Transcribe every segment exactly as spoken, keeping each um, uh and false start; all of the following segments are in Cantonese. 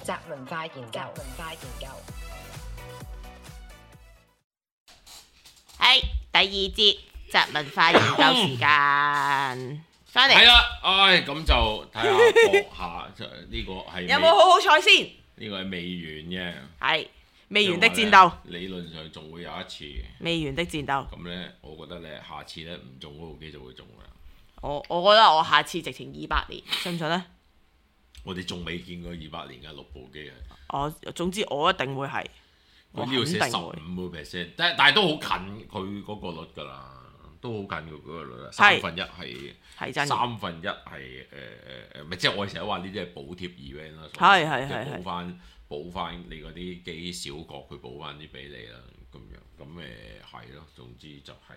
宅文化研究，文化研究。 係第二節宅文化研究時間，翻嚟係啦，唉，咁就睇下播下，呢個係有冇好好彩先？ 呢個係未完嘅， 係未完的戰鬥， 理論上仲會有一次。 未完的戰鬥。 咁咧，我覺得咧，下次咧唔中嗰部機就會中啦。 我我覺得我下次直情二百年，信唔信呢？ 我哋仲未見過二百年嘅六部機啊！ 我總之我一定會係，我肯佢呢度寫十定會。 五個 percent，但但係都好近佢嗰個率㗎啦，都好近佢嗰個率啦。三分一係係真嘅。 三分一係誒誒誒，咪即係我哋成日話呢啲係補貼 event 啦， 係係係即係補翻補翻你嗰啲機小角，佢補翻啲俾你啦，咁樣咁誒係咯，總之就係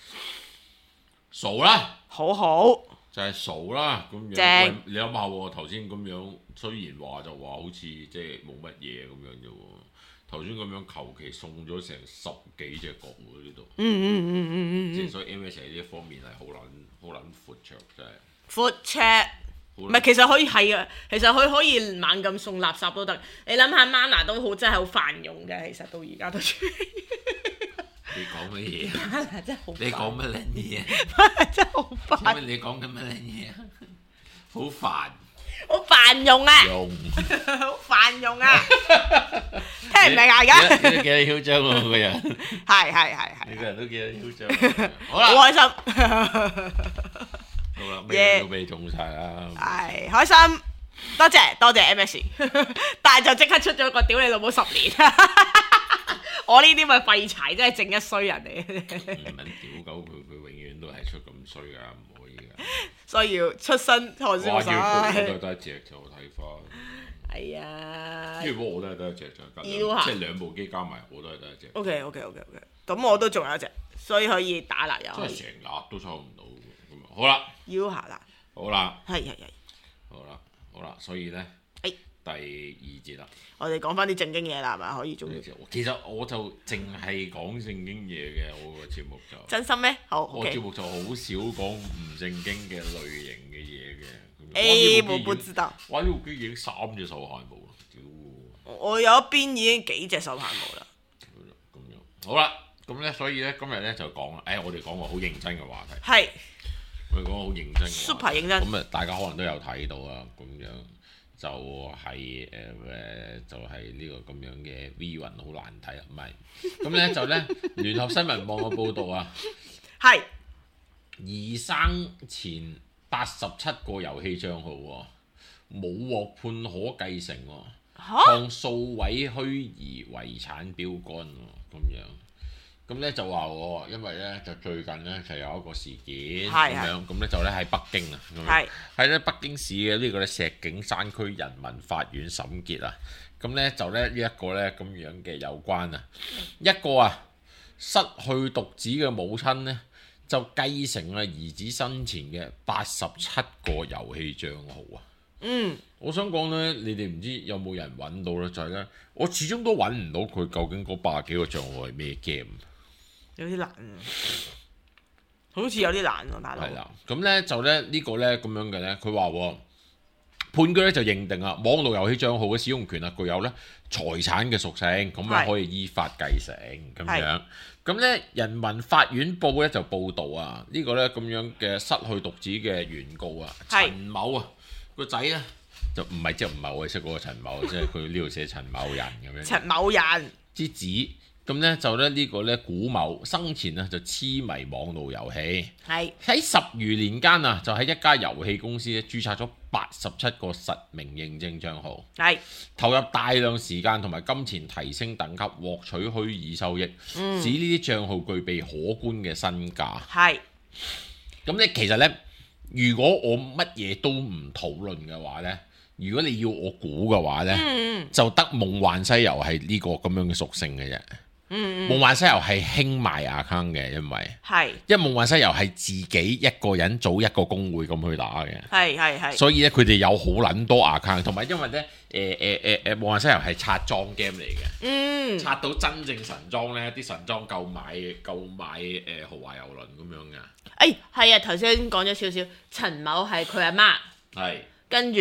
數啦。 好好。 就係數啦，咁樣。 正喂你諗下喎，頭先咁樣，雖然話就話好似即係冇乜嘢咁樣啫喎。頭先咁樣求其送咗成十幾隻角喎呢度。 嗯嗯嗯嗯嗯嗯。 即係所以 M S 喺呢一方面係好撚好撚闊綽，真係。 闊綽。唔係，其實可以係啊，其實佢可以猛咁送垃圾都得。你諗下 Mana 都好，真係好泛用嘅，其實到而家都。 你講乜嘢？ 真係好。 你講乜撚嘢？ 真係好煩。 因為你講緊乜撚嘢啊？好煩。 好泛用啊！ 用。 好泛用啊！聽唔明啊？而家。 你都幾囂張喎個人。 係係係係。 你個人都幾囂張。好啦。 好開心。 好啦，咩都俾你中晒啦。 係開心，多謝多謝 M S， 但係就即刻出咗個屌你老母十年。我呢啲咪廢柴，真係正一衰人嚟。 唔撚屌鳩佢，佢永遠都係出咁衰㗎，唔可以㗎。 所以要出身看哇！ 先要我生。 都係得一隻就睇翻。 係啊。 如果我都係得一隻就要啊即係兩部機加埋我都係得一隻。 O K O K O K O K， 咁我都仲有一隻，所以可以打蠟又可以。 真係成日都抽唔到咁啊！好啦， 要下啦。 好啦， 係係係。 好啦，好啦，所以咧， 誒第二節啦。 我哋講翻啲正經嘢啦，係咪可以終於？ 其實我就淨係講正經嘢嘅，我個節目就真心咩？好我 OK 節。目就好少講唔正經嘅類型嘅嘢嘅。 誒， 哇我不知道。 哇！呢部機已經三隻手汗冇啦，屌！ 我有一邊已經幾隻手棒冇啦。 咁樣好啦，咁咧所以咧今日咧就講啦，誒我哋講個好認真嘅話題， 係我哋講個好認真嘅話題 super 認真。 咁啊大家可能都有睇到啊，咁樣就係誒誒就係呢個咁樣嘅 V 雲好難睇啊，唔係，咁咧就咧聯合新聞網嘅報導啊， 係疑生前八十七個遊戲帳號喎，冇獲判可繼承喎。抗數位虛擬遺產標杆喎，咁樣咁咧就話喎，因為咧就最近咧就有一個事件咁樣，咁咧就咧喺北京啊， 係喺咧北京市嘅呢個咧石景山區人民法院審結啊，咁咧就咧呢一個咧咁樣嘅有關啊，一個啊失去獨子嘅母親咧就繼承啊兒子生前嘅八十七個遊戲帳號啊。 嗯。 我想講咧，你哋唔知有冇人揾到咧？就係咧，我始終都揾唔到佢究竟嗰八十幾個帳號係咩 game。 有啲難啊，好似有啲難喎，大佬。 係啦，咁咧就咧呢個咧咁樣嘅咧，佢話判決咧就認定啊，網絡遊戲帳號嘅使用權啊具有咧財產嘅屬性，咁咧可以依法繼承咁樣。咁咧人民法院報咧就報導啊，呢個咧咁樣嘅失去獨子嘅原告啊，陳某啊個仔啊。就唔係即係唔係我哋識嗰個陳某，即係佢呢度寫陳某人咁樣。 陳某人之子咁咧就咧呢個咧古某生前啊就痴迷網絡遊戲， 係喺十餘年間啊就喺一家遊戲公司咧註冊咗八十七個實名認證帳號， 係投入大量時間同埋金錢提升等級，獲取虛擬收益， 嗯、 使呢啲帳號具備可觀嘅身價。 係咁咧其實咧，如果我乜嘢都唔討論嘅話咧。如果你要我估嘅話呢，嗯、就得夢幻西遊係呢個咁樣嘅屬性嘅啫。嗯嗯、夢幻西遊係興賣 account 嘅，因為係，因為夢幻西遊係自己一個人組一個公會咁去打嘅。係係係。所以咧，佢哋有好撚多 account， 同埋因為咧，誒誒誒誒，夢幻西遊係刷裝 game 嚟嘅。嗯。刷到真正神裝咧，啲神裝夠買夠買誒、呃、豪華遊輪咁樣嘅。 誒係啊，頭先講咗少少，陳某係佢阿媽。係。跟住。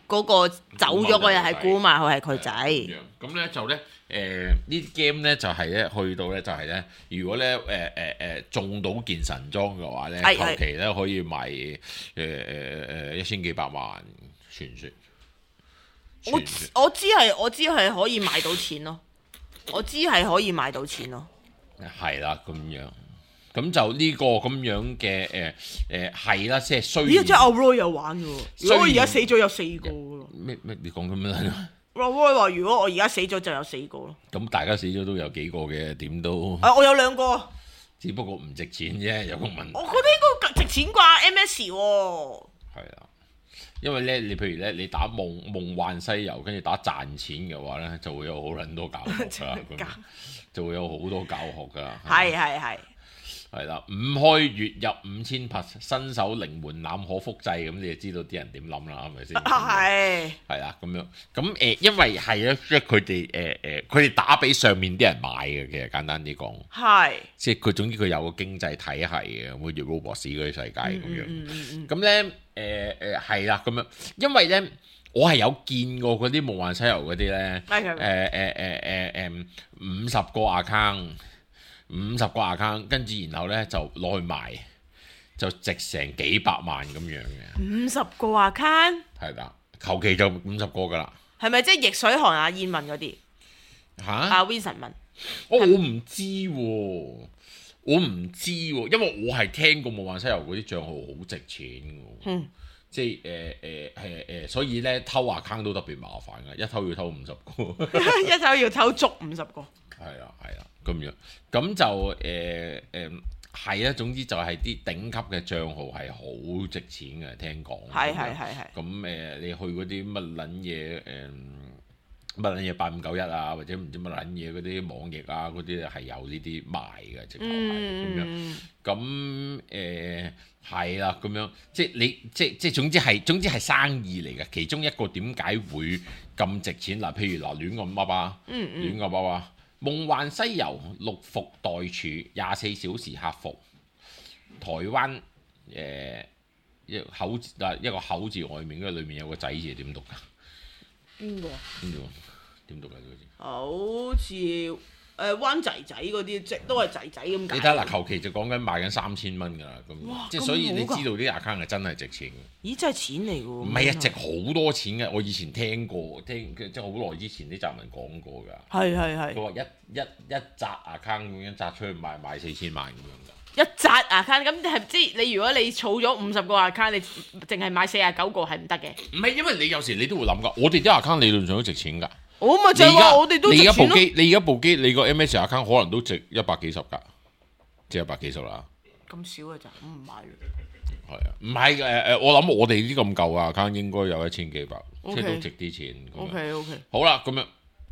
嗰個走咗嗰人係估埋佢係佢仔。 咁咧就咧誒呢啲 game 咧就係咧去到咧就係咧，如果咧誒誒誒中到件神裝嘅話咧，求其咧可以賣誒誒誒一千幾百萬傳説。 我我知係我知係可以賣到錢咯，我知係可以賣到錢咯。 係啦，咁樣。咁就呢個咁樣嘅誒誒係啦，即係雖然咦，即係阿 Roy 有玩嘅喎。如果我而家死咗有四個嘅咯。 咩咩？你講咁樣？ 阿 Roy 話：如果我而家死咗就有四個咯。 咁大家死咗都有幾個嘅，點都。 啊，我有兩個。 只不過唔值錢啫，有個問題。 我覺得應該值錢啩 M S 喎。 係啊，因為咧，你譬如咧，你打夢夢幻西遊，跟住打賺錢嘅話咧，就會有好撚多教學㗎，就會有好多教學㗎。 係係係。 係啦，五開月入五千拍，新手零門檻可複製，咁你就知道啲人點諗啦，係咪先？ 係係啦，咁樣咁誒、呃，因為係啊，即係佢哋誒誒，佢、呃、哋打俾上面啲人買嘅，其實簡單啲講，係是即係佢總之佢有個經濟體系嘅，好似 Roblox 嗰啲世界咁樣。 嗯嗯嗯咁咧誒誒係啦，咁、呃、樣，因為咧我係有見過嗰啲夢幻西遊嗰啲咧，誒誒誒誒誒五十個 account。五十個 account， 跟住然後咧就攞去賣，就值成幾百萬咁樣嘅。 五十個 account？ 係啦，求其就五十個噶啦。 係咪即係逆水寒啊燕文嗰啲？嚇！阿 Vincent 問。 哦，我唔知喎、啊，我唔知喎、啊，因為我係聽過夢幻西遊嗰啲帳號好值錢嘅。嗯。即係誒誒誒誒，所以咧偷 account 都特別麻煩嘅，一偷要偷五十個。 一偷要偷足五十個。係啦，係啦。咁樣，咁就誒誒係啊，總之就係啲頂級嘅帳號係好值錢嘅，聽講。 係係係係。咁誒、呃，你去嗰啲乜撚嘢誒乜撚嘢八五九一啊，或者唔知乜撚嘢嗰啲網易啊，嗰啲係有呢啲賣嘅，直頭係咁樣。咁誒係啦，咁樣即係你即即係總之係總之係生意嚟嘅。其中一個點解會咁值錢嗱？譬如嗱，亂咁噏啊，亂咁噏啊。夢幻西遊六伏待處，廿四小時客服。台灣誒一口嗱一個口字外面，跟住裏面有個仔字，點讀㗎？邊個？邊度？點讀㗎？呢個字？好似誒灣仔仔嗰啲，即都係仔仔咁解。你睇下嗱，求其就講緊賣緊三千蚊㗎啦，咁即係所以你知道啲 account 係真係值錢嘅。咦！真係錢嚟㗎喎。唔係啊，值好多錢嘅。我以前聽過，聽即係好耐之前啲集文講過㗎。係係係。佢話一一一紮 account 咁樣紮出去賣賣四千萬咁樣㗎。一紮 account 咁係即係你如果你儲咗五十個 account，你淨係買四十九個係唔得嘅。唔係，因為你有時你都會諗㗎，我哋啲 account 理論上都值錢㗎。我咪就係話我哋都值錢咯。你而家部機，你而家部機，你個 M S account 可能都值一百幾十㗎，即係一百幾十啦。咁少嘅咋？唔買嘅。係啊，唔係誒誒，我諗我哋呢啲咁舊嘅 account 應該有一千幾百，即係都值啲錢。OK OK。好啦，咁樣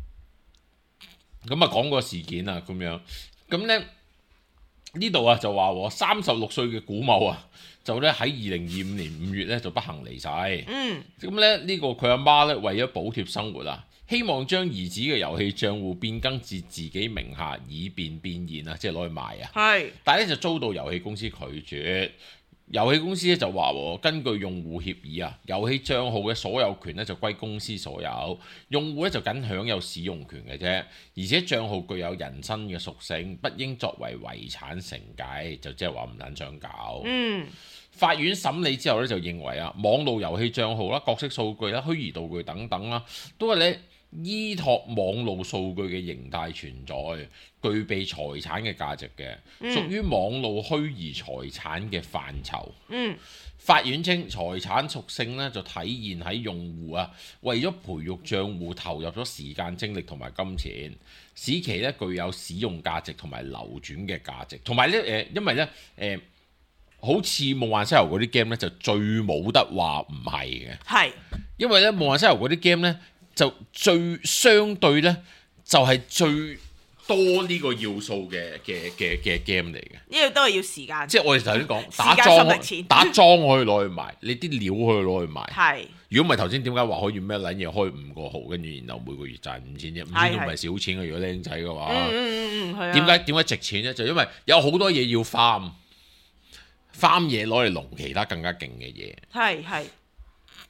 咁啊講個事件啊，咁樣咁咧呢度啊就話三十六歲嘅古某啊，就咧喺二零二五年五月咧就不幸離世。嗯。咁咧呢個佢阿媽咧為咗補貼生活啊，希望將兒子嘅遊戲帳戶變更至自己名下，以便變現啊，即係攞去賣啊。係是。但係咧就遭到遊戲公司拒絕。遊戲公司咧就話根據用戶協議啊，遊戲帳號嘅所有權咧就歸公司所有，用戶咧就僅享有使用權嘅啫。而且帳號具有人身嘅屬性，不應作為遺產承繼，就即係話唔撚想搞。嗯。法院審理之後咧就認為啊，網絡遊戲帳號啦、角色數據啦、虛擬道具等等啦，都係咧依託網絡數據嘅形態存在，具備財產嘅價值嘅，屬於網絡虛擬財產嘅範疇。嗯，法院稱財產屬性咧就體現喺用戶啊為咗培育帳戶投入咗時間、精力同埋金錢，使其咧具有使用價值同埋流轉嘅價值。同埋咧誒，因為咧誒、呃，好似夢幻西遊嗰啲 game 咧就最冇得話唔係嘅。係是，因為咧夢幻西遊嗰啲 game 咧。就最相對咧，就係、是、最多呢個要素嘅嘅嘅嘅 game 嚟嘅。呢個都係要時間。即係我哋頭先講打裝，打裝可以攞去賣，你啲料可以攞去賣。係是。如果唔係頭先點解話可以咩撚嘢開五個號，跟住然後每個月賺五千啫？五千都唔係少錢嘅。如果僆仔嘅話，嗯嗯嗯係啊。點解點解值錢咧？就因為有好多嘢要farm farm嘢攞嚟農其他更加勁嘅嘢。係係。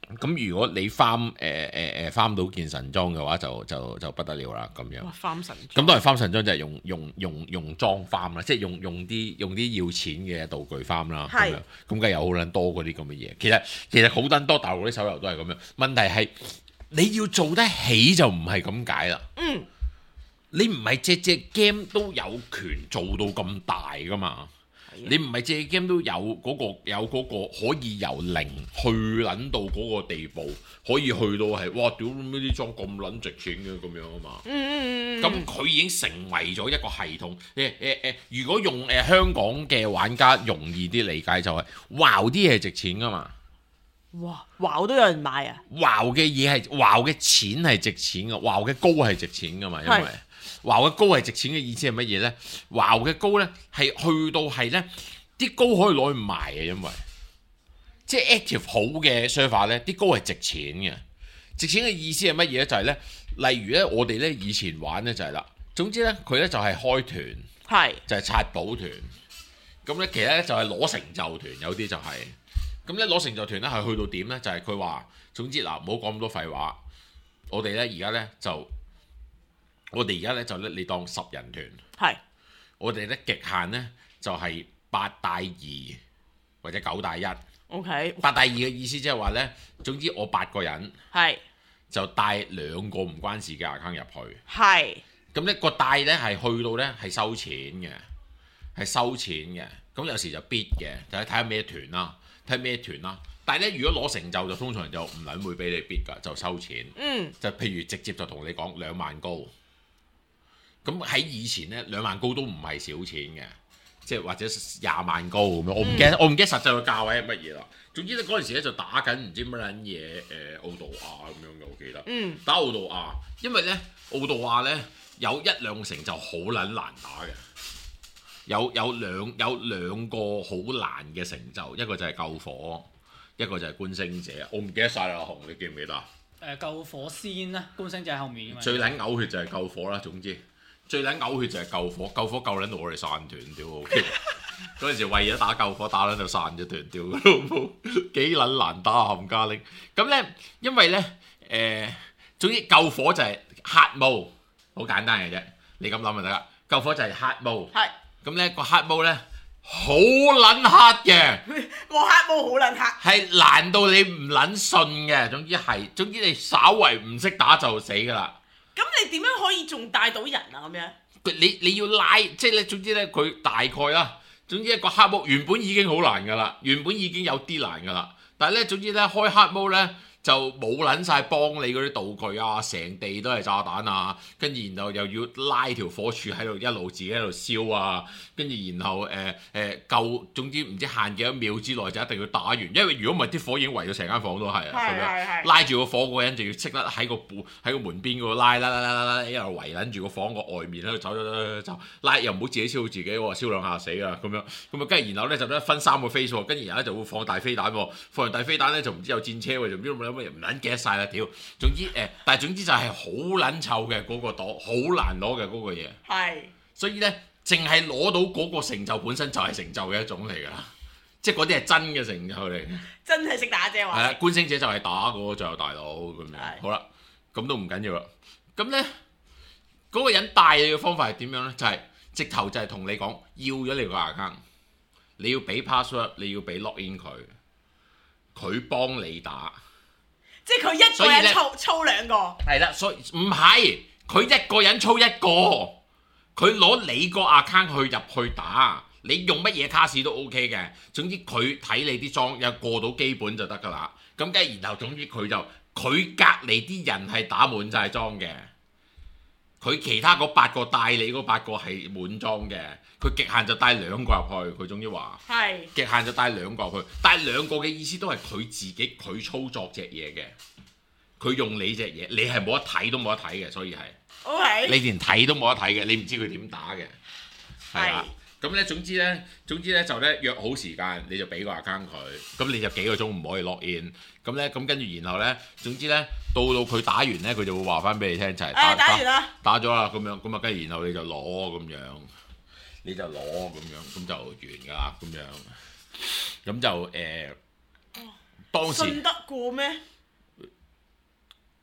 咁如果你翻誒誒誒翻到件神裝嘅話，就就就不得了啦咁樣。 哇！翻神咁當然翻神裝就係用用用用裝翻啦，即係用用啲用啲要錢嘅道具翻啦。咁樣咁梗係有好撚多嗰啲咁嘅嘢。其實其實好撚多大陸啲手遊都係咁樣。問題係你要做得起就唔係咁解啦。 嗯， 你唔係隻隻 game 都有權做到咁大噶嘛？你唔係隻 game 都有嗰、嗰個有嗰個可以由零去撚到嗰個地步，可以去到係哇屌呢啲裝咁撚值錢嘅咁樣啊嘛。 嗯嗯咁佢已經成為咗一個系統。誒誒誒，如果用誒、呃、香港嘅玩家容易啲理解就係、是，哇啲嘢係值錢噶嘛。 哇！哇都有人買啊！ 哇嘅嘢係哇嘅錢係值錢嘅，哇嘅高係值錢噶嘛，因為。華嘅高係值錢嘅意思係乜嘢呢？華嘅高呢係去到係呢啲高可以攞去賣嘅，因為即係 active 好嘅 server 呢啲高係值錢嘅。值錢嘅意思係乜嘢呢？就係呢，例如呢，我哋呢以前玩呢就係啦。總之呢，佢呢就係開團，係就係刷寶團。咁呢，其實呢就係攞成就團，有啲就係咁呢攞成就團呢係去到點呢？就係佢話總之嗱，唔好講咁多廢話。我哋呢而家呢就。我哋而家咧就咧，你當十人團，係是我哋咧極限咧就係、是、八帶二或者九帶一。OK，八帶二嘅意思即係話咧，總之我八個人係是就帶兩個唔關事嘅 account 入去。係咁咧個帶咧係去到咧係收錢嘅，係收錢嘅。咁有時就 bid 嘅，就睇下咩團啦，睇下咩團啦。但係咧，如果攞成就就通常就唔撚會俾你 bid 㗎，就收錢。嗯，就譬如直接就同你講兩萬高。咁喺以前咧，兩萬高都唔係少錢嘅，即係或者廿萬高咁樣。我唔記得，嗯、我唔記得實際個價位係乜嘢啦。總之咧嗰陣時咧就打緊唔知乜撚嘢誒奧杜亞咁樣嘅，我記得。嗯。打奧杜亞，因為咧奧杜亞咧有一兩成就好撚難打嘅，有有兩有兩個好難嘅成就，一個就係救火，一個就係觀星者。我唔記得晒啦，阿紅，你記唔記得啊？ 誒、呃、救火先啦，觀星者喺後面。 最撚嘔血就係救火啦，總之。最撚嘔血就係救火，救火救撚到我哋散團屌！嗰陣時為咗打救火打撚到散咗團屌，老母幾撚難打冚家拎。咁咧，因為咧誒、呃，總之救火就係 hard mode，好簡單嘅啫。你咁諗就得啦。救火就係 hard mode。係。咁咧個 hard mode 咧好撚 hard 嘅。個 hard mode 好撚 hard。係難到你唔撚信嘅。總之係，總之你稍為唔識打就死㗎啦。 咁你點樣可以仲帶到人啊？咁樣你你要拉，即係咧，總之咧，佢大概啦。總之一個黑幕原本已經好難噶啦，原本已經有啲難噶啦。但係咧，總之咧，開黑幕咧就冇撚晒幫你嗰啲道具啊，成地都係炸彈啊，跟住然後又要拉條火柱喺度一路自己喺度燒啊，跟住然後誒誒、呃呃、夠，總之唔知限幾多秒之內就一定要打完，因為如果唔係啲火已經圍到成間房都係啊，咁樣拉住個火嗰個人就要識得喺個門喺個門邊嗰度拉拉拉拉拉拉，一路圍撚住個房個外面喺度走走走走，拉又唔好自己燒到自己喎，燒兩下死啊咁樣，咁啊跟住然後咧就咧分三個 phase 喎，跟住然後咧就會放大飛彈喎，放完大飛彈咧就唔知有戰車喎，就唔知乜乜唔撚記得晒啦屌！總之誒、呃，但係總之就係好撚臭嘅嗰個朵，好難攞嘅嗰個嘢。係是，所以咧，淨係攞到嗰個成就本身就係成就嘅一種嚟㗎啦，即係嗰啲係真嘅成就嚟。真係識打啫話。係啊，觀星者就係打嗰個最後大佬咁樣。是好啦，咁都唔緊要啦。咁咧，嗰、那個人帶你嘅方法係點樣咧？就係、是、直頭就係同你講，要咗你個 account，你要俾 password，你要俾 login 佢，佢幫你打。即係佢一個人操操兩個，係啦，所以唔係佢一個人操一個，佢攞你個 account 去入去打，你用乜嘢卡士都 OK 嘅。總之佢睇你啲裝有過到基本就得㗎啦。咁跟住然後總之佢就佢隔離啲人係打滿晒裝嘅，佢其他嗰八個帶你嗰八個係滿裝嘅，佢極限就帶兩個入去。佢總之話係極限就帶兩個入去，帶兩個嘅意思都係佢自己佢操作隻嘢嘅，佢用你隻嘢，你係冇得睇都冇得睇嘅，所以係 OK，你連睇都冇得睇嘅，你唔知佢點打嘅，係啦。咁咧總之咧，總之咧就咧約好時間，你就俾個 account 佢，咁你就幾個鐘唔可以 log in，咁咧咁跟住然後咧，總之咧到到佢打完咧，佢就會話翻俾你聽就係、是、打、哎、打完啦，打咗啦咁樣，咁啊跟住然後你就攞咁樣，你就攞咁樣，咁就完㗎啦咁樣，咁就誒、呃、當時信得過咩？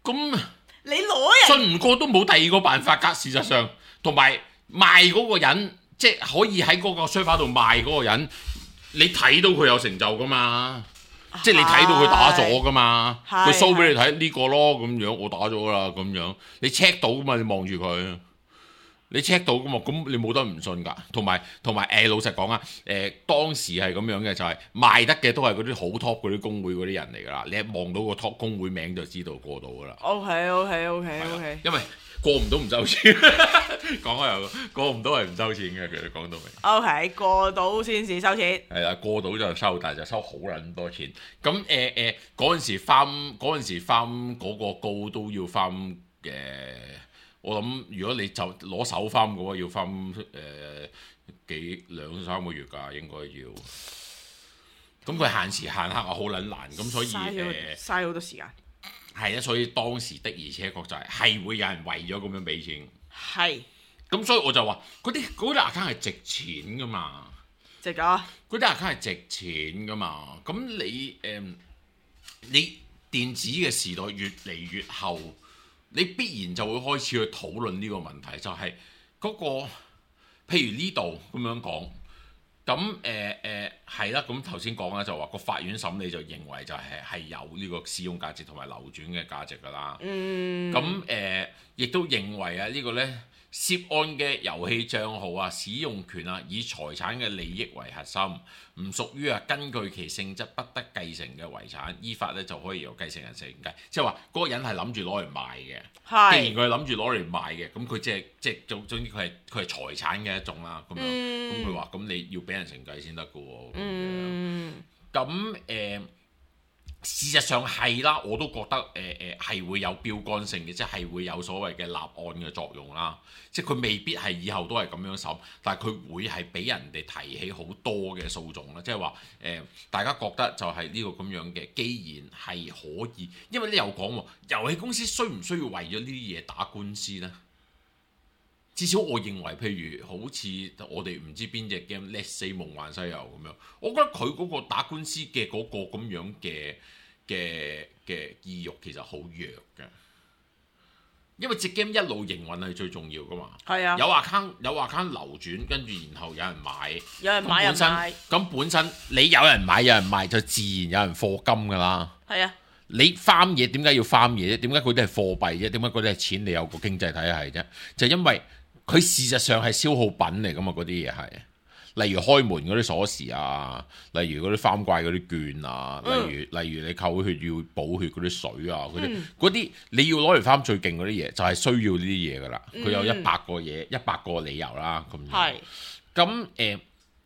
咁你攞人信唔過都冇第二個辦法㗎。事實上，同埋賣嗰個人，即係可以喺嗰個梳化度賣嗰個人，你睇到佢有成就㗎嘛？即係你睇到佢打咗㗎嘛？佢 show 俾你睇呢個咯，咁樣我打咗啦，咁樣你 check 到㗎嘛？你望住佢。你 check 到㗎嘛？咁你冇得唔信㗎。同埋同埋誒，老實講啊，誒、呃、當時係咁樣嘅，就係、是、賣得嘅都係嗰啲好 top 嗰啲工會嗰啲人嚟㗎啦。你一望到個 top 工會名就知道過到㗎啦。 OK OK OK OK。 因為過唔到唔收錢，講開又過唔到係唔收錢嘅，其實講到明。 OK， 過到先至收錢。 係啦，過到就收，但係就收好撚多錢。咁誒誒嗰陣時翻嗰陣時翻嗰個高都要翻嘅。我諗如果你就攞手翻嘅話，要翻誒、呃、幾兩三個月㗎，應該要。咁佢限時限刻啊，好撚難。咁所以誒嘥好多時間。 係啊，所以當時的而且確就係、是、係會有人為咗咁樣俾錢。 係。 咁所以我就話嗰啲嗰啲 account 係值錢㗎嘛。 值㗎。嗰啲 account 係值錢㗎嘛。咁你誒、呃、你電子嘅時代越嚟越後。你必然就會開始去討論呢個問題，就係、是、嗰、那個，譬如呢度咁樣講，咁誒誒係啦，咁頭先講啦，就話個法院審理就認為就係、是、係有呢個使用價值同埋流轉嘅價值㗎啦。嗯。咁誒亦都認為啊，這個、呢個咧涉案嘅遊戲帳號啊、使用權啊，以財產嘅利益為核心，唔屬於啊根據其性質不得繼承嘅遺產，依法咧就可以由繼承人承繼。即係話嗰個人係諗住攞嚟賣嘅。既然佢係諗住攞嚟賣嘅，咁佢即係即係總總之佢係佢係財產嘅一種啦。咁樣咁佢話咁你要俾人承繼先得㗎喎。嗯。咁誒、呃、事實上係啦，我都覺得誒誒係會有標桿性嘅，即係會有所謂嘅立案嘅作用啦。即係佢未必係以後都係咁樣審，但係佢會係俾人哋提起好多嘅訴訟啦。即係話誒，大家覺得就係呢個咁樣嘅，既然係可以，因為你又講喎，遊戲公司需唔需要為咗呢啲嘢打官司呢？至少我認為，譬如好似我哋唔知邊隻 game，Let's say 夢幻西遊咁樣，我覺得佢嗰個打官司嘅嗰個咁樣嘅嘅嘅意欲其實好弱嘅。因為隻 game 一路營運係最重要噶嘛，係啊，有 account 有 account 流轉，跟住然後有人買， 有人買人賣， 咁本身你有人買有人賣就自然有人課金噶啦， 係啊， 你farm嘢點解要farm嘢啫？點解嗰啲係貨幣啫？點解嗰啲係錢？你有個經濟體系啫？就因為佢事實上係消耗品嚟噶嘛，嗰啲嘢係。例如開門嗰啲鎖匙啊，例如嗰啲翻怪嗰啲券啊，嗯、例如例如你扣血要補血嗰啲水啊，嗰啲嗰啲你要攞嚟翻最勁嗰啲嘢，就係、是、需要呢啲嘢噶啦。佢、嗯、有一百個嘢，一百個理由啦，咁樣。係。咁誒，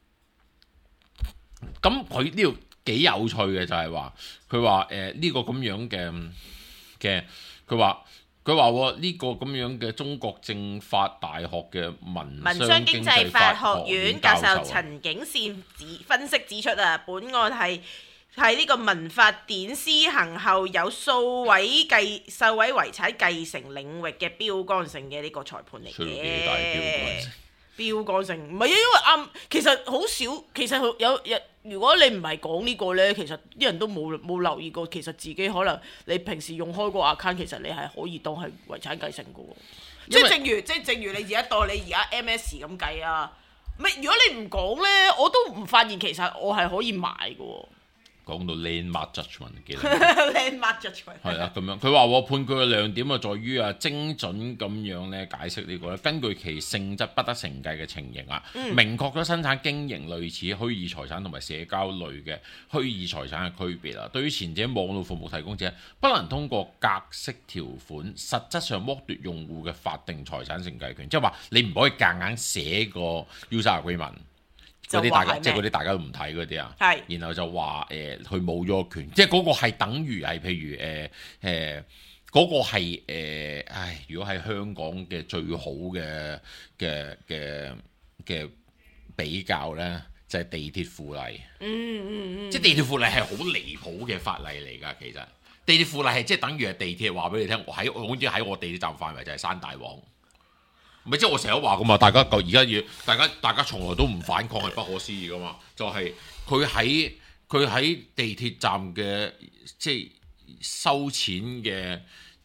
咁佢呢度幾有趣嘅就係話，佢話誒呢個咁樣嘅嘅，佢話。佢話呢個咁樣嘅中國政法大學嘅民商經濟法學院教授陳景善指分析指出啊，本案係喺呢個民法典施行後有數位繼數位遺產繼承領域嘅標桿性嘅呢個裁判嚟嘅。標桿性唔係啊，因為啱、嗯，其實好少，其實有有。如果你唔係講呢個呢，其實啲人都冇冇留意過，其實自己可能你平時用開個 account，其實你係可以當係遺產繼承嘅喎。即係正如即係正如你而家當你而家 M S 咁計啊，咪如果你唔講呢，我都唔發現其實我係可以買嘅喎。 講到 landmark judgment 嘅 landmark judgment 係啊，咁樣佢話判決嘅亮點啊，在於啊精準咁樣咧解釋呢、這個咧，根據其性質不得承繼嘅情形啊，嗯、明確咗生產經營類似虛擬財產同埋社交類嘅虛擬財產嘅區別啦。對於前者，網絡服務提供者不能通過格式條款，實質上剝奪用戶嘅法定財產承繼權，即係話你唔可以夾硬寫個 user agreement。嗰啲大家即係嗰啲大家都唔睇嗰啲啊，是然後就話誒佢冇咗個權，即係嗰個係等於係譬如誒誒嗰個係誒、呃，唉，如果係香港嘅最好嘅嘅嘅嘅比較咧，就係、是、地鐵附例，嗯嗯嗯，即係地鐵附例係好離譜嘅法例嚟㗎，其實地鐵附例係即係等於係地鐵話俾你聽，我喺我好似喺我地鐵站範圍就係山大王。唔係即係我成日都話噶嘛，大家而家要大家大家從來都唔反抗係不可思議噶嘛，就係佢喺佢喺地鐵站嘅即係收錢嘅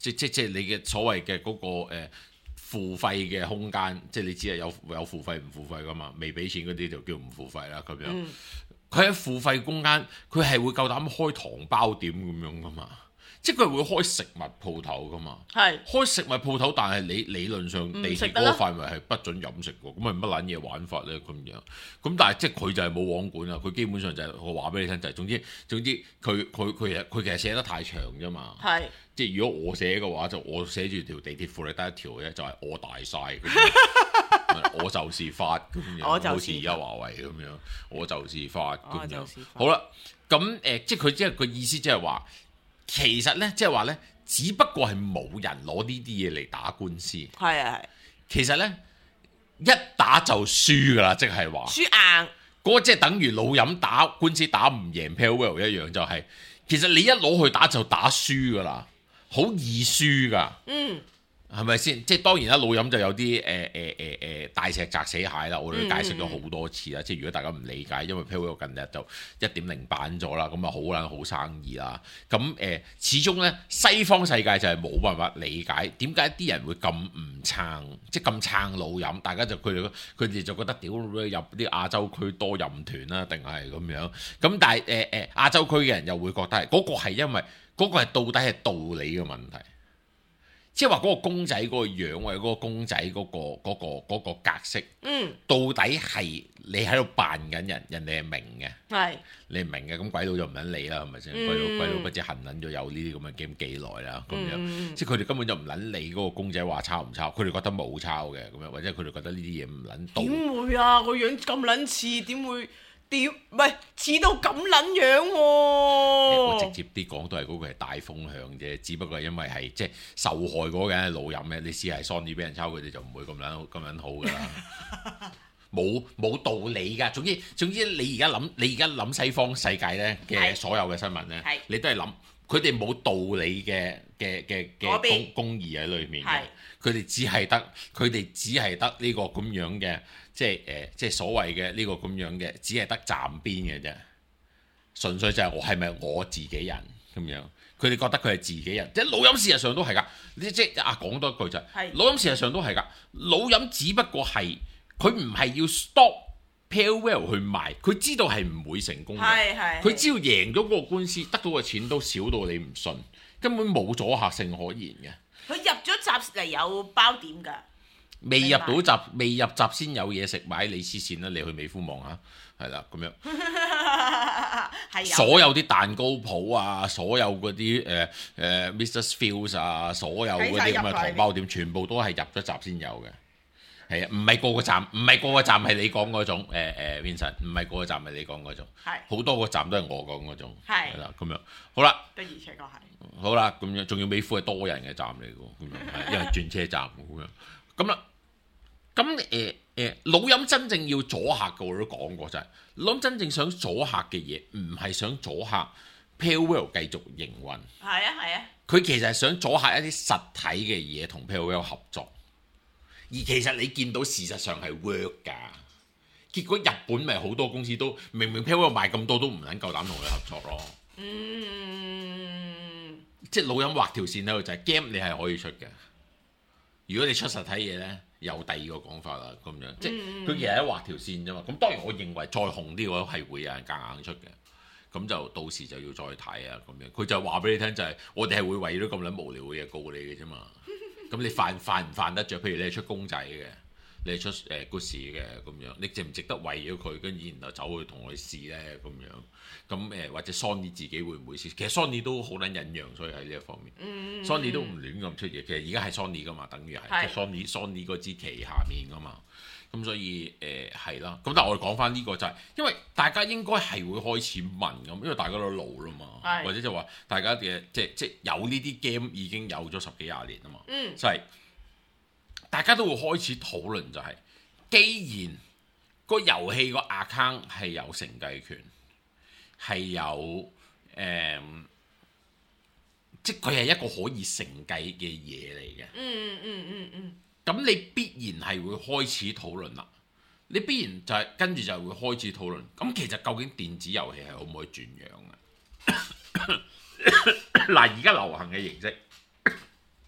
即即即係你嘅所謂嘅嗰、嗰個、呃、付費嘅空間，即係你只係有有付費唔付費噶嘛，未俾錢嗰啲就叫唔付費啦咁樣。佢喺、嗯、付費空間，佢係會夠膽開糖包店咁樣噶嘛？即係佢會開食物鋪頭噶嘛？係是開食物鋪頭，但係你理論上地鐵嗰個範圍係不准飲食喎，咁係乜撚嘢玩法咧？咁樣咁，但係即係佢就係冇網管啊！佢基本上就係、是、我話俾你聽，就係、是、總之總之佢佢佢其實佢其實寫得太長啫嘛。係是即係如果我寫嘅話，就我寫住條地鐵附例得一條嘅，就係、是、我大晒。我就是發咁樣，好似而家華為咁樣，我就是發咁樣。好啦，咁誒、呃，即係佢即係個意思，即係話。其實咧，即係話咧，只不過係冇人攞呢啲嘢嚟打官司。係啊係。其實咧，一打就輸噶啦，即係話。輸硬。嗰個即係等於老飲打官司打唔贏 Payroll 一樣，就係、是、其實你一攞去打就打輸噶啦，好易輸噶。嗯。係咪先？即係當然啦，老飲就有啲誒誒誒誒大石砸死蟹啦。我哋解釋咗好多次啦。嗯、即係如果大家唔理解，因為 Payroll 近日就一點零版咗啦，咁啊好撚好生意啦。咁誒、呃，始終咧西方世界就係冇辦法理解點解啲人會咁唔撐，即係咁撐老飲。大家就佢哋佢哋就覺得屌入啲亞洲區多飲團啦，定係咁樣。咁但係誒誒亞洲區嘅人又會覺得係嗰、嗰個係因為嗰、嗰個係到底係道理嘅問題。即係話嗰個公仔嗰個樣或者嗰個公仔嗰、嗰個嗰、嗰個嗰個格式，嗯，到底係你喺度扮緊人，人哋係明嘅，係是你係明嘅，咁鬼佬就唔撚理啦，係咪先？鬼佬鬼佬不知恨撚咗有呢啲咁嘅 game 幾耐啦，咁樣，嗯、即係佢哋根本就唔撚理嗰個公仔話抄唔抄，佢哋覺得冇抄嘅，咁樣或者佢哋覺得呢啲嘢唔撚到。點會啊？個樣咁撚似，點會？點唔係似到咁撚樣喎、啊？我直接啲講都係嗰個係大風向啫，只不過係因為係即係受害嗰個人係老飲嘅，你試係 Sony 俾人抄，佢哋就唔會咁撚咁撚好噶啦，冇冇道理㗎。總之總之你而家諗你而家諗西方世界咧嘅所有嘅新聞咧，是你都係諗佢哋冇道理嘅嘅嘅嘅公公義喺裏面嘅，佢哋是只係得佢哋只係得呢個咁樣嘅。即係誒、呃，即係所謂嘅呢個咁樣嘅，只係得站邊嘅啫。純粹就係我係咪我自己人咁樣？佢哋覺得佢係自己人，即係老飲事實上都係㗎。你即係啊講多一句就係、是，老飲事實上都係㗎。老飲只不過係佢唔係要 stop Payroll 去賣，佢知道係唔會成功嘅。佢只要贏咗嗰個官司，得到嘅錢都少到你唔信，根本冇阻嚇性可言嘅。佢入咗閘嚟有包點㗎。未入到閘，未入閘先有嘢食，買你黐線啦！你去美孚望下，係啦咁樣。所有啲蛋糕鋪啊，所有嗰啲誒誒 Mister Fields 啊，所有嗰啲咁嘅糖包店，全部都係入咗閘先有嘅。係啊，唔係個個站，唔係個個站係你講嗰種誒誒 Vincent，唔係個個站係你講嗰種。係好多個站都係我講嗰種。係啦，咁樣好啦。的而且確係。好啦，咁樣仲要美孚係多人嘅站嚟㗎，咁樣因為轉車站咁樣。咁啦。咁誒誒老飲真正要阻嚇嘅我都講過就係，老飲真正想阻嚇嘅嘢唔係想阻嚇 Payroll 繼續營運，係啊係啊，佢其實係想阻嚇一啲實體嘅嘢同 Payroll 合作，而其實你見到事實上係 work 㗎，結果日本咪好多公司都明明 Payroll 賣咁多都唔撚夠膽同佢合作咯，嗯，即係老飲畫條線喺度就係 game 你係可以出嘅，如果你出實體嘢咧。有第二個講法啦，咁樣即係佢其實喺畫條線啫嘛。咁當然我認為再紅啲嘅話係會有人夾硬出嘅，咁就到時就要再睇啊咁樣。佢就話俾你聽就係、是、我哋係會為咗咁撚無聊嘅嘢告你嘅啫嘛。咁你犯犯唔犯得着？譬如你係出公仔嘅，你係出誒 Gucci 嘅咁樣，你值唔值得為咗佢跟住然後走去同佢試咧咁樣？咁誒、呃、或者 Sony 自己會唔會試？其實 Sony 都好撚忍讓，所以喺呢一方面、嗯、，Sony 都唔亂咁出嘢。其實而家係 Sony 噶嘛，等於係是 Sony Sony 嗰支旗下面噶嘛。咁所以誒係啦。咁、呃、但係我哋講翻呢個就係、是，因為大家應該係會開始問咁，因為大家都老啦嘛，是或者就話大家嘅即即有呢啲 game 已經有咗十幾廿年啊嘛，嗯、就係大家都會開始討論就係、是，既然個遊戲個 account 係有承繼權。係有誒、嗯，即係佢係一個可以承繼嘅嘢嚟嘅。嗯嗯嗯嗯。咁你必然係會開始討論啦。你必然就係、是、跟住就會開始討論。咁其實究竟電子遊戲係可唔可以轉樣嘅？嗱，而家流行嘅形式，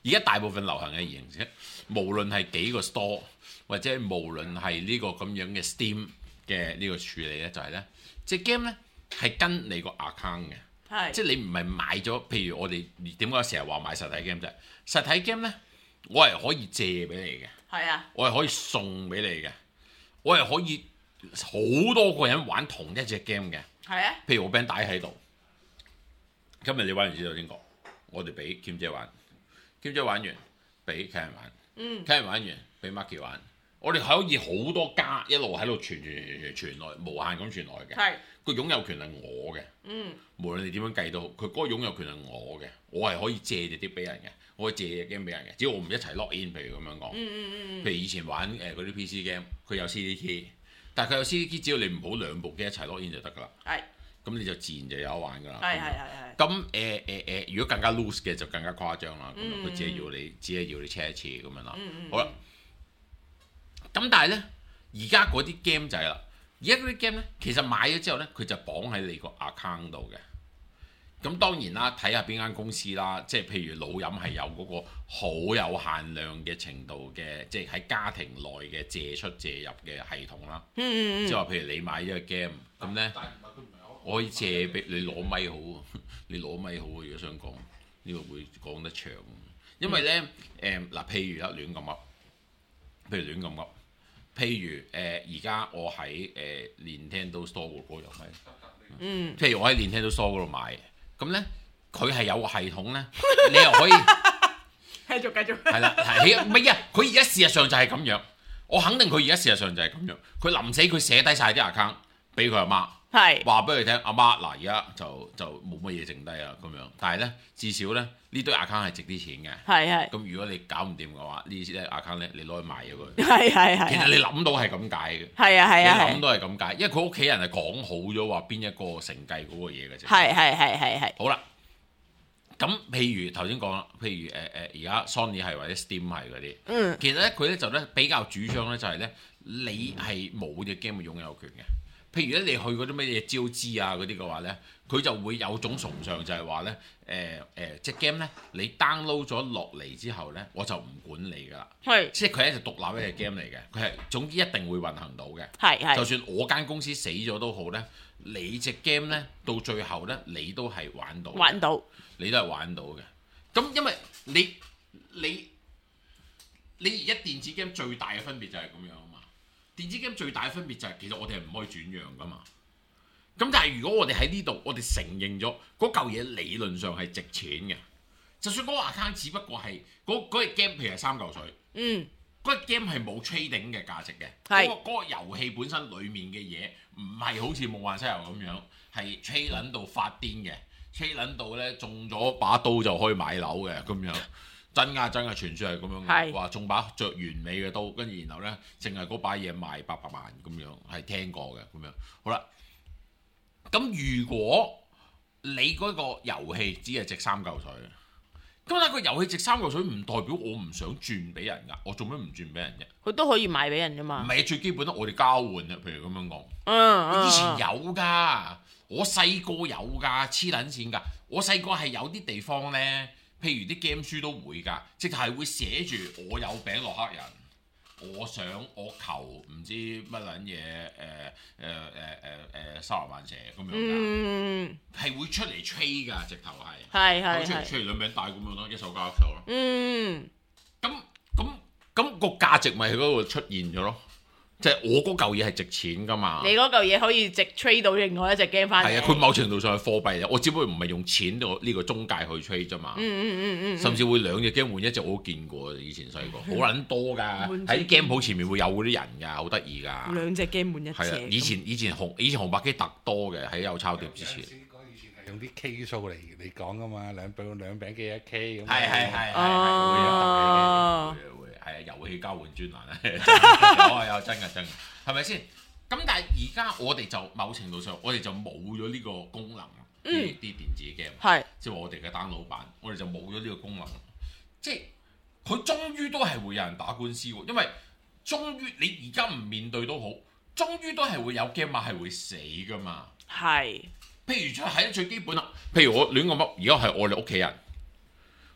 而家大部分流行嘅形式，無論係幾個 store 或者無論係呢個咁樣嘅 Steam 嘅呢個處理咧，就係咧，隻 game 咧係跟你個 account 嘅， 係即係你唔係買咗，譬如我哋點解成日話買實體 game 啫？實體 game 咧，我係可以借俾你嘅， 係啊， 我係可以送俾你嘅，我係可以好多個人玩同一隻 game 嘅， 係啊， 譬如我俾人帶喺度，今日你玩完知道邊個？我哋俾兼姐玩，兼姐玩完俾客人玩， 嗯， 客人玩完俾 Marky 玩，我哋可以好多家一路喺度傳傳傳傳傳來，無限咁傳來嘅。 係個擁有權係我嘅， 嗯， 無論你點樣計都好，佢嗰個擁有權係我嘅，我係可以借隻碟俾人嘅，我可以借隻 game 俾人嘅，只要我唔一齊 log in，譬如咁樣講， 嗯嗯嗯譬如以前玩誒嗰啲 P C game，佢有 C D key，但係佢有 C D key，只要你唔好兩部機一齊 log in 就得㗎啦， 係咁你就自然就有得玩㗎啦。 係係係係。 咁誒誒誒，如果更加 loose 嘅就更加誇張啦。咁嗯佢只係要你，只係要你 check 一次咁樣啦。 嗯嗯好啦，咁但係咧，而家嗰啲 game 就係啦，而家嗰啲 game 咧，其實買咗之後咧，佢就綁喺你個 account 度嘅。咁當然啦，睇下邊間公司啦，即係譬如老飲係有嗰個好有限量嘅程度嘅，即係喺家庭內嘅借出借入嘅系統啦。 嗯嗯嗯即係話譬如你買咗個 game，咁咧。我可以借俾你攞咪好，你攞咪好。如果想講呢、這個會講得長，因為咧誒嗱，譬如啦亂咁噏，譬如亂咁噏，譬如誒而家我喺誒、呃、Nintendo Store 嗰度買， 嗯， 譬如我喺 Nintendo Store 嗰度買，咁咧佢係有個系統咧，你又可以繼續繼續， 係啦，係唔係啊？佢而家事實上就係咁樣，我肯定佢而家事實上就係咁樣，佢臨死佢寫低晒啲 account 俾佢阿媽。 係話俾佢聽，阿媽嗱，而家就就冇乜嘢剩低啦咁樣。但係咧，至少咧呢堆 account 係值啲錢嘅。 係係咁如果你搞唔掂嘅話，呢啲 account 咧你攞去賣咗佢。 係係係。 其實你諗到係咁解嘅。 係啊係啊係。 你諗到係咁解，因為佢屋企人係講好咗話邊一個承繼嗰個嘢嘅啫。 係係係係係。 好啦，咁譬如頭先講啦，譬如誒誒而家 Sony 係或者 Steam 係嗰啲， 嗯， 其實咧佢咧就咧比較主張咧就係咧你係冇隻 game 嘅擁有權嘅。譬如咧，你去嗰啲乜嘢招資啊嗰啲嘅話咧，佢就會有種崇尚就係話咧，誒誒隻 game 咧，你 download 咗落嚟之後咧，我就唔管你㗎啦。 係。 即係佢係一隻獨立嘅 game 嚟嘅，佢係總之一定會運行到嘅。 係係。 就算我間公司死咗都好咧，你隻 game 咧到最後咧，你都係玩到。 玩到。 你都係玩到嘅。咁因為你你你而家電子 game 最大嘅分別就係咁樣。電子 game 最大嘅分別就係其實我哋係唔可以轉讓噶嘛，咁但係如果我哋喺呢度，我哋承認咗嗰嚿嘢理論上係值錢嘅，就算嗰個 account 只不過係嗰嗰隻 game 譬如係三嚿水， 嗯， 嗰隻 game 係冇 trading 嘅價值嘅， 係嗰個嗰個遊戲本身裡面嘅嘢唔係好似夢幻西遊咁樣係 trade 撚到發癲嘅 trade 撚到咧中咗把刀就可以買樓嘅咁樣。真㗎真㗎，傳説係咁樣嘅，話中把着完美嘅刀，跟住然後咧，淨係嗰把嘢賣八百萬咁樣，係聽過嘅咁樣。好啦，咁如果你嗰個遊戲只係值三嚿水，咁但係個遊戲值三嚿水唔代表我唔想轉俾人㗎，我做咩唔轉俾人啫？ 佢都可以賣俾人㗎唔嘛。 係最基本啦，我哋交換啫，譬如咁樣講。 嗯嗯。 以前有㗎，我細個有㗎，黐撚線㗎。我細個係有啲地方咧。譬如啲 game 書都會㗎，直頭係會寫住我有餅落黑人，我想我求唔知乜撚嘢誒誒誒誒誒三十萬蛇咁樣㗎， 嗯， 係會出嚟 trade 㗎，直頭係， 係係出嚟出嚟兩餅帶咁樣咯，一手交一手咯。 嗯， 咁咁咁個價值咪喺嗰度出現咗咯。即係我嗰嚿嘢係值錢㗎嘛， 你嗰嚿嘢可以直 trade 到另外一隻 game 翻嚟。 係啊，佢某程度上係貨幣嚟，我只不過唔係用錢呢個呢個中介去 trade 啫嘛。 嗯嗯嗯嗯。甚至會兩隻 game 換一隻，我都見過。以前細個好撚多㗎，喺 game 鋪前面會有嗰啲人㗎，好得意㗎。 兩隻 game 換一隻。 係啊，以前以前紅以前紅白機特多嘅，喺有抄碟之前。 以前係用啲 K 數嚟嚟講㗎嘛，兩餅兩餅機一 K 咁。 係係係係哦。 係啊，遊戲交換專欄啊，有啊有，真㗎真㗎，係咪先？咁但係而家我哋就某程度上，我哋就冇咗呢個功能，啲啲電子 game， 係即係我哋嘅 download版，我哋就冇咗呢個功能。即係佢終於都係會有人打官司喎，因為終於你而家唔面對都好，終於都係會有 game 碼係會死㗎嘛。 係。 譬如就係最基本啦，譬如我亂咁噏，而家係我哋屋企人。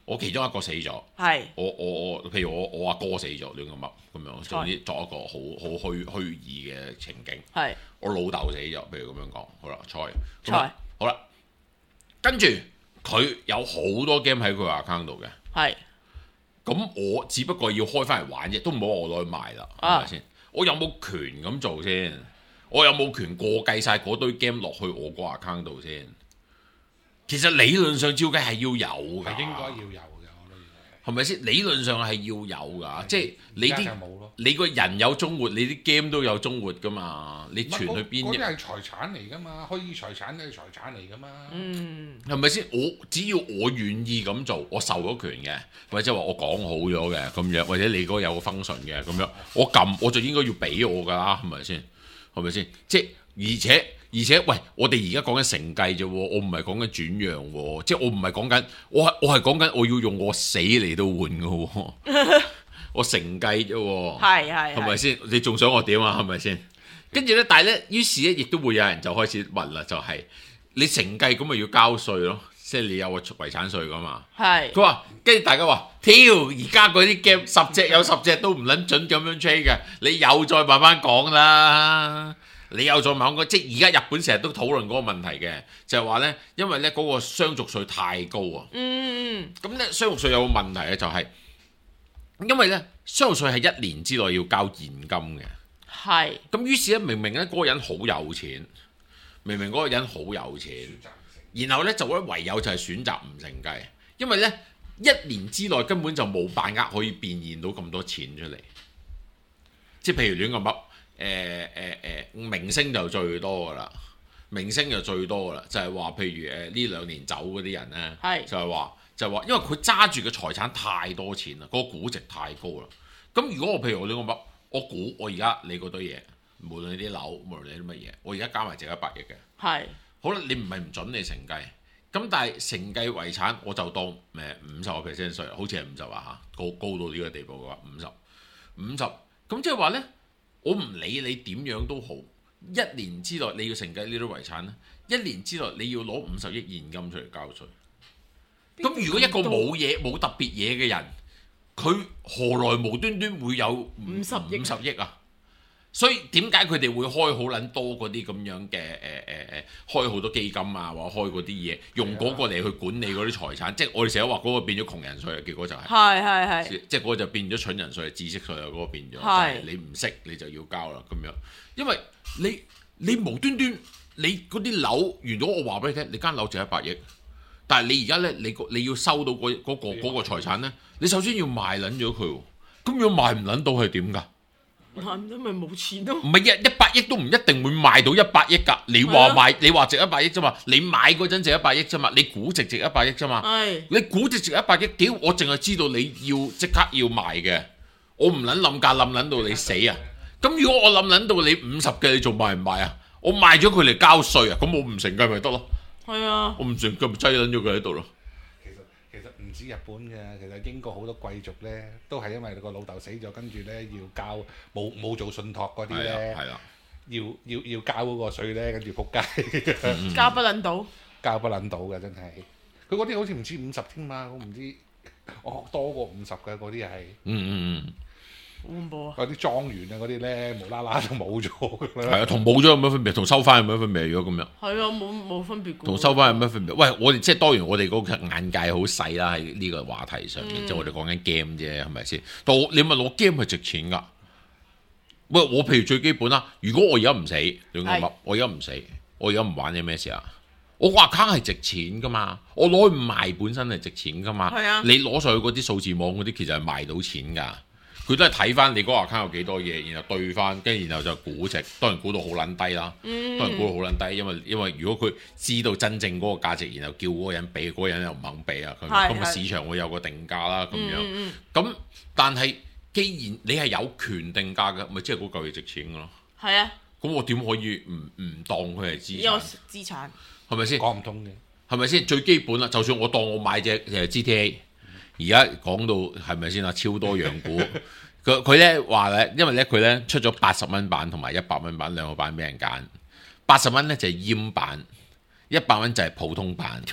我其中一個死咗， 係我我我譬如我我阿哥死咗亂咁噏咁樣，總之作一個好好虛虛擬嘅情景。 係我老豆死咗，譬如咁樣講，好啦，菜菜好啦，跟住佢有好多 game 喺佢 account 度嘅。 係咁我只不過要開翻嚟玩啫，都唔好我攞去賣啦，係咪先？我有冇權咁做先？我有冇權過計晒嗰堆 game 落去我個 account 度先？其實理論上照計係要有㗎， 係應該要有嘅，我都認為係咪先？理論上係要有㗎，即係你而家啲就冇咯你個人有終活，你啲 game 都有終活㗎嘛？你傳去邊啫？ 嗰啲係財產嚟㗎嘛，虛擬財產都係財產嚟㗎嘛。 嗯係咪先？我只要我願意咁做，我授咗權嘅，或者話我講好咗嘅咁樣，或者你嗰個有個 function 嘅咁樣，我撳我就應該要俾我㗎啦，係咪先？係咪先？即係而且而且，喂，我哋而家講緊承繼啫喎，我唔係講緊轉讓喎，即係我唔係講緊，我係我係講緊我要用我死嚟到換㗎喎，我承繼啫喎， 係係係咪先？你仲想我點啊？係咪先？跟住咧，但係咧，於是咧，亦都會有人就開始問啦，就係、你承繼咁咪要交稅咯，即係你有個遺產稅噶嘛？ 係佢話，跟住大家話，挑而家嗰啲 game 十隻有十隻都唔撚準咁樣 trade 嘅，你又再慢慢講啦。你又再慢慢講，即係而家日本成日都討論嗰個問題嘅，就係話咧，因為咧嗰個相續稅太高啊。 嗯咁咧相續稅有個問題咧，就係、因為咧相續稅係一年之內要交現金嘅。 係咁於是咧，明明咧嗰個人好有錢，明明嗰個人好有錢，然後咧就咧唯有就係選擇唔承繼，因為咧一年之內根本就冇把握可以變現到咁多錢出嚟。即係譬如亂咁噏，誒誒誒明星就最多噶啦，明星就最多噶啦，就係、是、話譬如誒呢兩年走嗰啲人咧， 係就係話就係話，因為佢揸住嘅財產太多錢啦，嗰、那個估值太高啦。咁如果我譬如我亂咁噏，我估我而家你嗰堆嘢，無論你啲樓，無論你啲乜嘢，我而家加埋值一百億嘅。 係好啦，你唔係唔準你承繼，咁但係承繼遺產我就當誒五十個 percent 稅，好似係五十啊嚇，高高到呢個地步嘅話，五十五十，咁即係話咧，我唔理你點樣都好，一年之內你要承繼呢啲遺產咧，一年之內你要攞五十億現金出嚟交稅。咁如果一個冇嘢冇特別嘢嘅人，佢何來無端端會有五十億五十億啊？所以點解佢哋會開好撚多嗰啲咁樣嘅誒誒誒，開好多基金啊，或者開嗰啲嘢，用嗰個嚟去管理嗰啲財產，即係我哋成日話嗰個變咗窮人稅啊，結果就係、是， 係係係即係嗰個就變咗蠢人稅、知識稅啊，嗰、那個變咗， 係就係你唔識你就要交啦咁樣，因為你你無端端你嗰啲樓，如果我話俾你聽，你間樓值一百億。但係你而家咧，你個你要收到嗰、嗰個嗰、嗰個財產咧，你首先要賣撚咗佢喎。咁如果賣唔撚到係點㗎？ 賣唔到咪冇錢咯。 唔係一一百億都唔一定會賣到一百億㗎。你話賣，你話值一百億啫嘛。你買嗰陣值一百億啫嘛。你估值值一百億啫嘛。 係。 你估值值一百億，屌我淨係知道你要即刻要賣嘅，我唔撚冧價冧撚到你死啊！咁如果我冧撚到你五十嘅，你仲賣唔賣啊？我賣咗佢嚟交稅啊！咁我唔承繼咪得咯？ 係啊， 我唔承繼咪擠撚咗佢喺度咯。 其實其實唔止日本嘅，其實英國好多貴族咧，都係因為個老豆死咗，跟住咧要交冇冇做信託嗰啲咧， 係啦， 要要要交嗰個稅咧，跟住仆街， 交不撚到， 交不撚到嘅真係。佢嗰啲好似唔止五十添嘛，我唔知，我多過五十嘅嗰啲係。 嗯嗯嗯。 好恐怖啊！ 嗰啲莊園啊嗰啲咧，無啦啦就冇咗㗎啦。 係啊，同冇咗有乜分別？同收翻有乜分別？如果咁樣， 係啊，冇冇分別。 同收翻有乜分別？喂，我哋即係當然，我哋嗰個眼界好細啦，喺呢個話題上面，即係、嗯、我哋講緊 game 啫，係咪先？但你問我 game 係值錢㗎？喂，我譬如最基本啦，如果我而家唔死，兩個乜？我而家唔死，我而家唔玩，有咩事啊？我個 account 係值錢㗎嘛，我攞去賣本身係值錢㗎嘛。 係啊， 你攞上去嗰啲數字網嗰啲，其實係賣到錢㗎。佢都係睇翻你嗰個 account 有幾多嘢，然後對翻，跟住然後就估值，當然估到好撚低啦。 嗯、 當然估到好撚低，因為因為如果佢知道真正嗰個價值，然後叫嗰個人俾，嗰、嗰個人又唔肯俾啊，咁咁啊市場會有個定價啦，咁樣。咁、 嗯嗯、但係既然你係有權定價嘅，咪即係嗰嚿嘢值錢㗎咯。 係啊。 咁我點可以唔唔當佢係資產？ 有資產係咪先？ 講唔通嘅。 係咪先？最基本啦，就算我當我買隻誒 G T A。而家講到係咪先啊？超多樣股，佢佢咧話咧，因為咧佢咧出咗八十蚊版同埋一百蚊版兩個版俾人揀。八十蚊咧就係閹版，一百蚊就係普通版。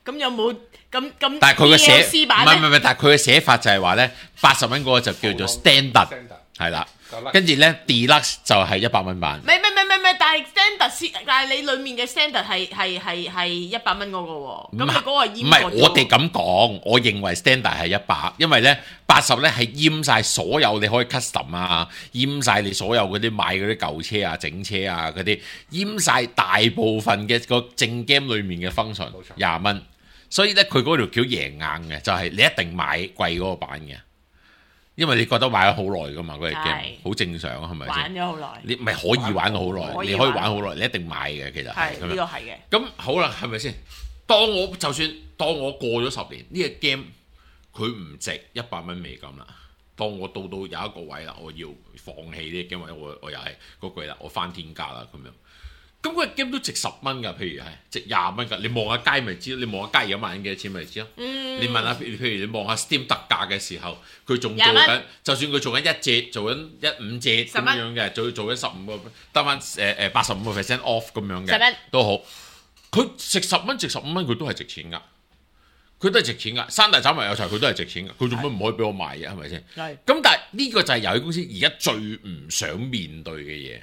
咁有冇咁咁？ 但係佢嘅寫 D L C 版咧唔係唔係唔係，但係佢嘅寫法就係話咧，八十蚊嗰個就叫做 standard，係啦，跟住咧 deluxe 就係一百蚊版。 唔係唔係唔係唔係，但係 standard 先，但係你裡面嘅 standard 係係係係一百蚊嗰個喎。咁你嗰個係閹唔係過咗我哋咁講，我認為 standard 係一百，因為咧八十咧係閹晒所有你可以 custom 啊，閹晒你所有嗰啲買嗰啲舊車啊、整車啊嗰啲，閹晒大部分嘅個正 game 裡面嘅 function，廿蚊。所以咧佢嗰條橋贏硬嘅，就係、是、你一定買貴嗰個版嘅。因為你覺得玩咗好耐噶嘛，嗰隻 game 好正常係咪先？ 玩咗好耐， 你咪可以玩到好耐，你可以玩好耐，你一定買嘅其實係咁樣。 呢個係嘅。 咁好啦，係咪先？當我就算當我過咗十年，呢、這個 game 佢唔值一百蚊美金啦。當我到到有一個位啦，我要放棄呢個 game，我我又係嗰句啦，我翻天價啦咁樣。咁嗰個 game 都值十蚊㗎，譬如係值廿蚊㗎。你望下街咪知，你望下街而家賣緊幾多錢咪知咯。嗯、你問下，譬如你望下 Steam 特價嘅時候，佢仲做緊，就算佢做緊一折，做緊一五折咁樣嘅，做做緊十五個，得翻誒誒八十五個 percent off 咁樣嘅，都好。佢值十蚊，值十五蚊，佢都係值錢㗎。佢都係值錢㗎。山大斬埋有齊，佢都係值錢㗎。佢做乜唔可以俾我賣嘅？係咪先？係。咁但係呢個就係遊戲公司而家最唔想面對嘅嘢。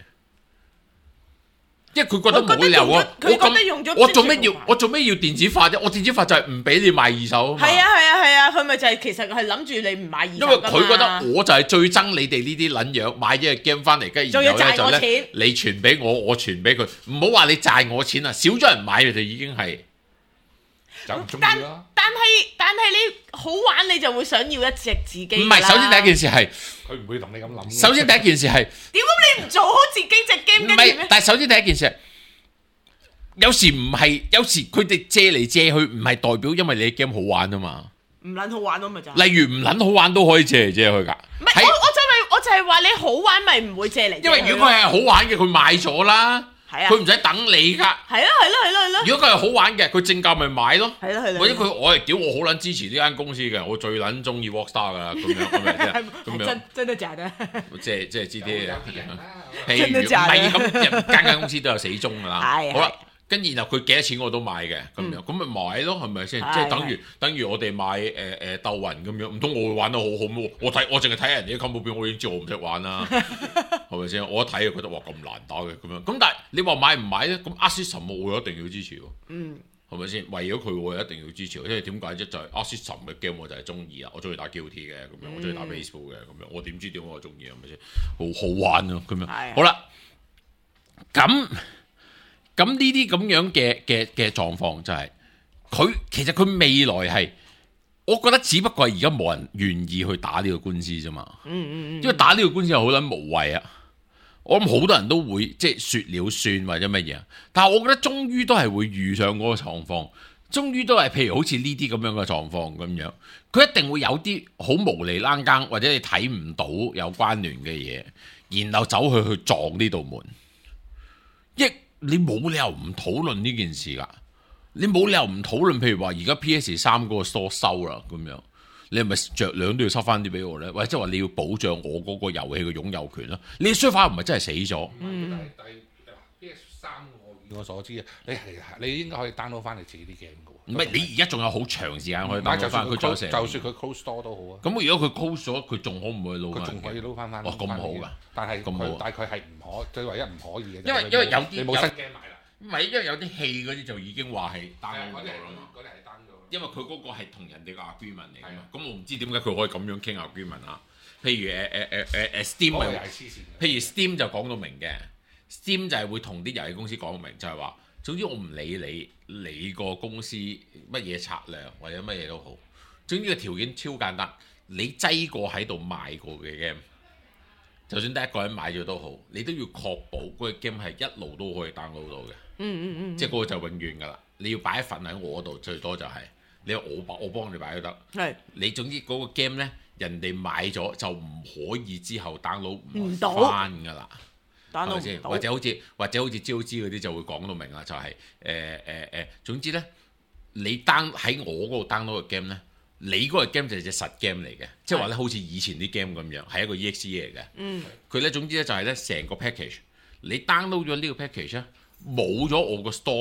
因為佢覺得冇理由啊！我咁，我做咩要我做咩要電子化啫？我電子化就係唔俾你賣二手啊嘛！ 係啊係啊係啊！佢咪就係其實係諗住你唔買二手。因為佢覺得我就係最憎你哋呢啲撚樣買咗個 game 翻嚟，跟住然後咧就咧你傳俾我，我傳俾佢，唔好話你賺我錢啊！少咗人買你就已經係就唔中意啦。 但係但係你好玩，你就會想要一隻自己。唔係，首先第一件事係佢唔會同你咁諗。 首先第一件事係點解你唔做好自己隻 game？ 唔係，但係首先第一件事係有時唔係，有時佢哋借嚟借去唔係代表因為你嘅 game 好玩啊嘛。 唔撚好玩咯，咪就例如唔撚好玩都可以借嚟借去㗎。 唔係，我我就係我就係話你好玩咪唔會借嚟。 因為如果佢係好玩嘅，佢買咗啦。佢唔使等你㗎， 係啊係咯係咯係咯。 如果佢係好玩嘅，佢正價咪買咯。 係咯係咯。或者佢我係屌我好撚支持呢間公司嘅，我最撚中意 Rockstar 㗎啦，咁樣咁樣咁樣。 真真的假的？ 即係即係知啲譬如唔係咁，間間公司都有死忠㗎啦。好啦，跟然後佢幾多錢我都買嘅，咁樣咁咪買咯，係咪先？即係等於等於我哋買誒誒鬥魂咁樣，唔通我會玩得好好咩？我睇我淨係睇人哋啲 combo 表，我已經知我唔識玩啦。係咪先？我一睇就覺得哇咁難打嘅咁樣，咁但係你話買唔買咧？咁 Arc System 我一定要支持喎。嗯，係咪先？為咗佢我一定要支持，因為點解啫？就係 Arc System 嘅 game 我就係中意啊！我中意打 Guilty 嘅咁樣，我中意打 Baseball 嘅咁樣，我點知點解我中意係咪先？好好玩啊！咁樣，的好啦，咁咁呢啲咁樣嘅嘅嘅狀況就係、是、佢其實佢未來係。我覺得只不過係而家冇人願意去打呢個官司啫嘛，嗯嗯嗯，因為打呢個官司係好撚無謂啊！我諗好多人都會即係説了算或者乜嘢，但係我覺得終於都係會遇上嗰個狀況，終於都係譬如好似呢啲咁樣嘅狀況咁樣，佢一定會有啲好無厘冷更或者你睇唔到有關聯嘅嘢，然後走去去撞呢道門，亦你冇理由唔討論呢件事㗎。你冇理由唔討論，譬如話而家 P S 三嗰個 store 收啦，咁樣你係咪着兩都要收翻啲俾我咧？或者即係話你要保障我嗰個遊戲嘅擁有權啦？你嘅 server 唔係真係死咗。 嗯，但係 P S 三我以我所知啊，你係你應該可以 download 翻你自己啲 game 嘅喎。唔係你而家仲有好長時間可以 download 翻佢咗成。 就算佢 close store 都好啊。咁如果佢 close 咗，佢仲可唔可以撈翻？ 佢仲可以撈翻翻。 哦，咁好㗎。 但係佢但係佢係唔可，最唯一唔可以嘅。 因為因為有啲你冇新 game 買啦。 唔係，因為有啲戲嗰啲就已經話係 download 到啦嘛。 嗰啲係 download。因為佢嗰個係同人哋個 agreement 嚟㗎嘛。咁我唔知點解佢可以咁樣傾 agreement 啊？譬如誒誒誒誒誒 Steam 咪，譬如 Steam 就講到明嘅 ，Steam 就係會同啲遊戲公司講到明，就係話，總之我唔理你你個公司乜嘢策略或者乜嘢都好，總之個條件超簡單，你擠過喺度賣過嘅 game。就算得一個人買咗都好，你都要確保嗰個 game 係一路都可以 download 到嘅。嗯嗯嗯，即係嗰個就永遠㗎啦。你要擺一份喺我度，最多就係、是、你我幫我幫你擺都得。係是，你總之嗰個 game 咧，人哋買咗就唔可以之後 download 唔翻㗎啦。係咪先？或者好似或者好似招資嗰啲就會講到明啦，就係誒誒誒，總之咧，你 down 喺我嗰度 download 嘅 game 咧。你嗰個 game 就係隻實 game 嚟嘅，即係話咧好似以前啲 game 咁樣，係一個 E X E 嚟嘅。嗯，佢咧總之咧就係咧成個 package，你 download 咗呢個 package 咧，冇咗我個 store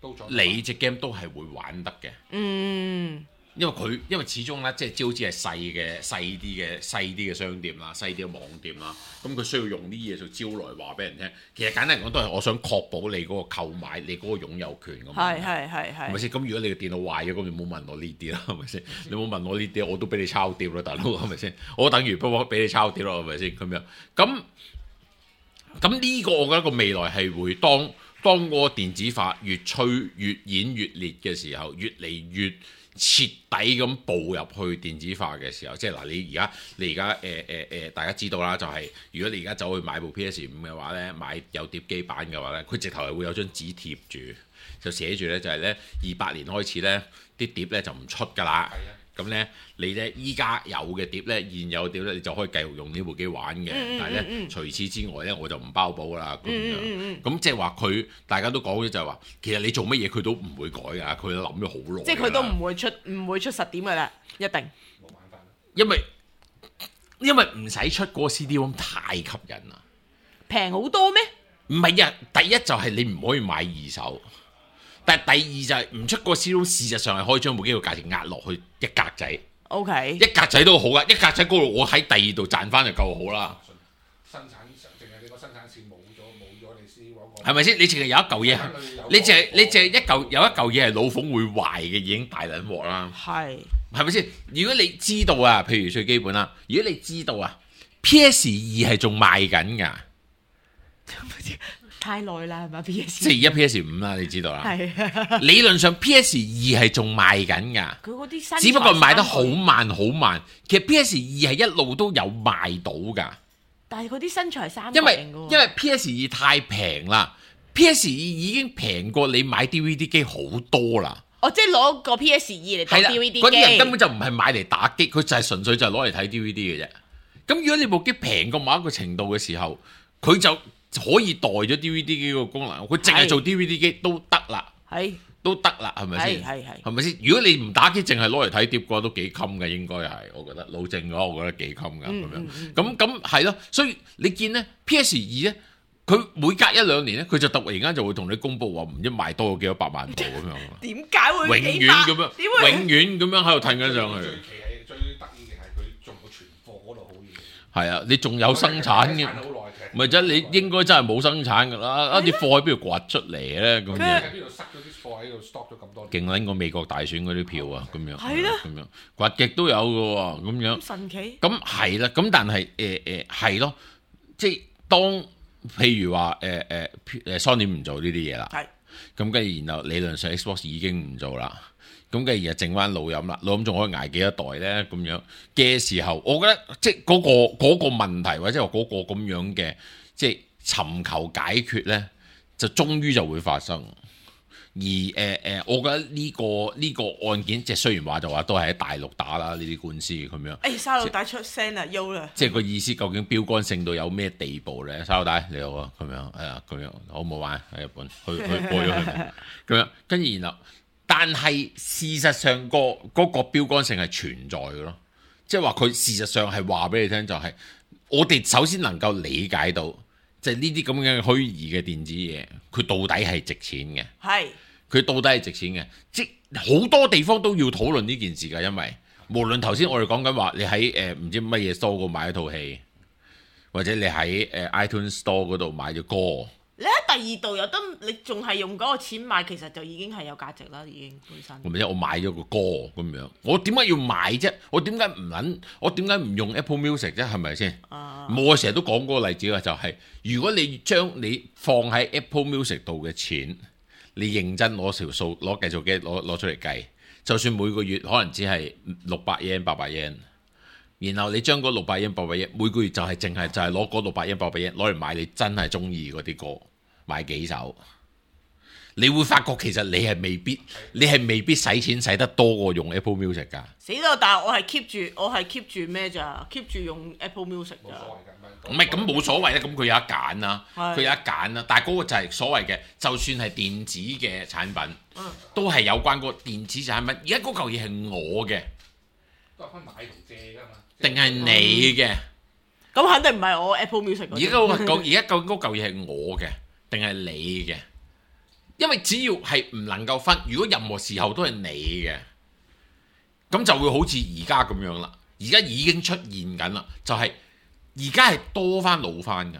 都做你隻 game 都係會玩得嘅。 嗯， 因為佢因為始終咧，即係招之係細嘅細啲嘅細啲嘅商店啦，細啲嘅網店啦，咁佢需要用啲嘢做招來話俾人聽。其實簡單嚟講，都係我想確保你嗰個購買，你嗰個擁有權咁。 係係係係。 係咪先？咁如果你嘅電腦壞咗，咁你冇問我呢啲啦，係咪先？你冇問我呢啲，我都俾你抄碟啦，大佬，係咪先？我等於不過俾你抄碟咯，係咪先？咁樣咁咁呢個，我覺得個未來係會當當個電子化越趨越演越烈嘅時候，越嚟越徹底咁步入去電子化嘅時候，即係嗱，你而家你而家誒誒誒，大家知道啦，就係、是、如果你而家走去買部 P S 五嘅話咧，買有碟機版嘅話咧，佢直頭係會有張紙貼住，就寫住咧就係咧二八年開始咧啲碟咧就唔出㗎啦。咁咧，你咧依家有嘅碟咧，現有碟咧，你就可以繼續用呢部機玩嘅。嗯、但係咧，嗯、除此之外咧，我就唔包保啦。咁樣，咁、嗯嗯、即係話佢大家都講咗就係話，其實你做乜嘢佢都唔會改㗎，佢諗咗好耐。 即係佢都唔會出唔會出實點㗎啦，一定。冇辦法。 因為因為唔使出嗰個 C D ROM 太吸引啦。 平好多咩？ 唔係啊，第一就係你唔可以買二手。但係第二就係唔出個 C D ROM，事實上係可以將部機個價錢壓落去一格仔。 O K， 一格仔都好噶，一格仔嗰度我喺第二度賺翻就夠好啦。 生產淨係你個生產線冇咗冇咗你 C D ROM， 係咪先？你淨係有一嚿嘢，你淨係你淨係一嚿有一嚿嘢係老鳳會壞嘅，已經大撚鑊啦。係係咪先？如果你知道啊，譬如最基本啦，如果你知道啊 ，P S 二係仲賣緊㗎。 太耐啦，係咪 P S？ 即係而家 P S 五啦，你知道啦。 係理論上 P S 二係仲賣緊㗎。 佢嗰啲新， 只不過賣得好慢好慢。其實 P S 二係一路都有賣到㗎。 但係嗰啲身材三因為因為 P S 二太平啦 ，P S 二已經平過你買 D V D 機好多啦。 哦，即係攞個 P S 二嚟當 D V D 機。 嗰啲人根本就唔係買嚟打機，佢就係純粹就係攞嚟睇 D V D 嘅啫。咁如果你部機平過某一個程度嘅時候，佢就可以代咗 D V D 機個功能，佢淨係做 D V D 機都得啦， 係都得啦，係咪先？ 係係係， 係咪先？如果你唔打機，淨係攞嚟睇碟嘅話，都幾襟嘅，應該係，我覺得老正嘅話，我覺得幾襟㗎咁樣。咁咁係咯，所以你見咧 P S 二咧，佢每隔一兩年咧，佢就突然間就會同你公佈話唔知賣多咗幾多百萬部咁樣。 點解會永遠咁樣？點會永遠咁樣喺度褪緊上去？ 最奇係最得意嘅係佢仲有存貨嗰度好嘢。 係啊，你仲有生產嘅。咪即係你應該真係冇生產㗎啦，一啲貨喺邊度掘出嚟咧？咁樣喺邊度塞咗啲貨喺度 stock 咗咁多年？勁撚過美國大選嗰啲票啊！咁樣係啦，咁樣掘極都有㗎喎，咁樣神奇。咁係啦，咁但係誒誒係咯，即係當譬如話誒誒誒 Sony 唔做呢啲嘢啦，係咁跟住然後理論上 Xbox 已經唔做啦。咁嘅而家剩翻老飲啦，老飲仲可以捱幾多代咧？咁樣嘅時候，我覺得即係嗰個嗰個問題，或者話嗰個咁樣嘅即係尋求解決咧，就終於就會發生。而誒誒、呃，我覺得呢個呢個案件，即係雖然話就話都係喺大陸打啦，呢啲官司咁樣。誒，沙老大出聲啦，休啦！即係個意思，究竟標杆性到有咩地步咧？沙老大你好啊，咁樣係啊，咁樣好唔好玩喺日本？去去過咗去咁樣，跟住然後。但係事實上個嗰個標杆性係存在嘅咯，即係話佢事實上係話俾你聽，就係我哋首先能夠理解到，即係呢啲咁樣嘅虛擬嘅電子嘢，佢到底係值錢嘅。係佢是到底係值錢嘅，即好多地方都要討論呢件事㗎，因為無論頭先我哋講緊話，你喺誒唔知乜嘢 store 度買一套戲，或者你喺誒、呃、iTunes Store 嗰度買咗歌。你喺第二度有得，你仲係用嗰個錢買，其實就已經係有價值啦，已經本身。咁咪即係我買咗個歌咁樣，我點解要買啫？我點解唔撚？我點解唔用 Apple Music 啫？係咪先？啊！我成日都講嗰個例子啊，就係、是、如果你將你放喺 Apple Music 度嘅錢，你認真攞條數攞計數機攞攞出嚟計，就算每個月可能只係六百 yen 八百 yen。然後你將嗰六百 yen 八百 yen 每個月就係淨係就係攞嗰六百 yen 八百 yen 攞嚟買你真係中意嗰啲歌，買幾首，你會發覺其實你係未必，你係未必使錢使得多過用 Apple Music 㗎。死咯！但係我係 keep 住，我係 keep 住咩咋 ？keep 住用 Apple Music 咋。唔係咁冇所謂啦，咁佢有得揀啦，佢有得揀啦。但係嗰個就係所謂嘅，就算係電子嘅產品，嗯、都係有關嗰個電子產品。而家嗰嚿嘢係我嘅，都係分買同借㗎嘛。定係你嘅？咁、嗯、肯定唔係我 Apple Music。而家嗰嚿而家嚿嗰嚿嘢係我嘅，定係你嘅？ 因為只要係唔能夠分，如果任何時候都係你嘅，咁就會好似而家咁樣啦。而家已經出現緊啦，就係而家係多翻老翻㗎。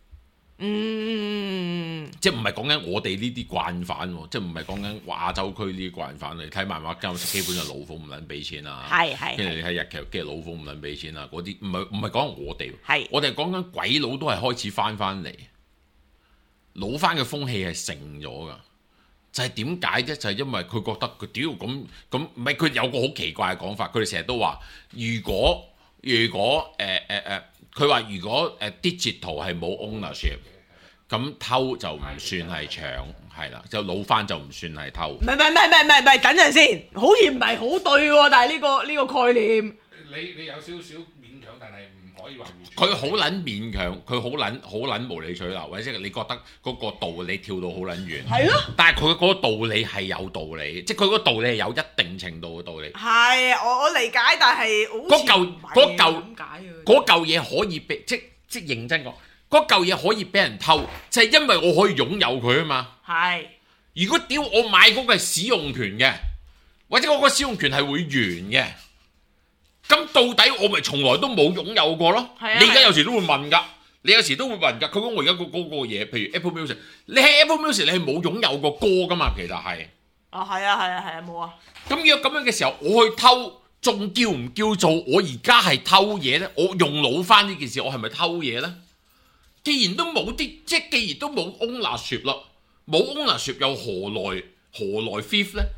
嗯， 即係唔係講緊我哋呢啲慣犯喎，即係唔係講緊亞洲區呢啲慣犯嚟睇漫畫，基本上老虎唔撚俾錢啦。 係係。 跟住你睇日劇，跟住老虎唔撚俾錢啦。嗰啲唔係唔係講我哋， 係我哋係講緊鬼佬都係開始翻翻嚟，老翻嘅風氣係盛咗㗎。就係點解啫？就係、是、因為佢覺得佢屌咁咁，唔係佢有個好奇怪嘅講法。佢哋成日都話，如果如果誒誒誒，佢話如果誒 digital 係冇 ownership，咁偷就唔算係搶，係啦，就老翻就唔算係偷。 唔係唔係唔係唔係唔係，等陣先，好似唔係好對喎。但係呢個呢個概念， 你你有少少勉強，但係唔可以話完全。 佢好撚勉強，佢好撚好撚無理取鬧，或者你覺得嗰個道理跳到好撚遠。 係咯。 但係佢嗰個道理係有道理，即係佢嗰個道理係有一定程度嘅道理。 係，我我理解，但係嗰嚿嗰嚿點解嘅？ 嗰嚿嘢可以俾即即認真講，嗰嚿嘢可以俾人偷，就係因為我可以擁有佢啊嘛。 係。 如果屌我買嗰個係使用權嘅，或者嗰個使用權係會完嘅。咁到底我咪從來都冇擁有過咯？ 啊、 你而家有時都會問㗎，你有時都會問㗎。佢講我而家嗰嗰個嘢，譬如 Apple Music，你喺 Apple Music 你係冇擁有過歌㗎嘛？其實係。 啊，係啊，係啊，係啊，冇啊。 咁如果咁樣嘅時候，我去偷，仲叫唔叫做我而家係偷嘢咧？我用腦翻呢件事，我係咪偷嘢咧？既然都冇啲，即係既然都冇 ownership 啦，冇 ownership 又何來何來 fifth 咧？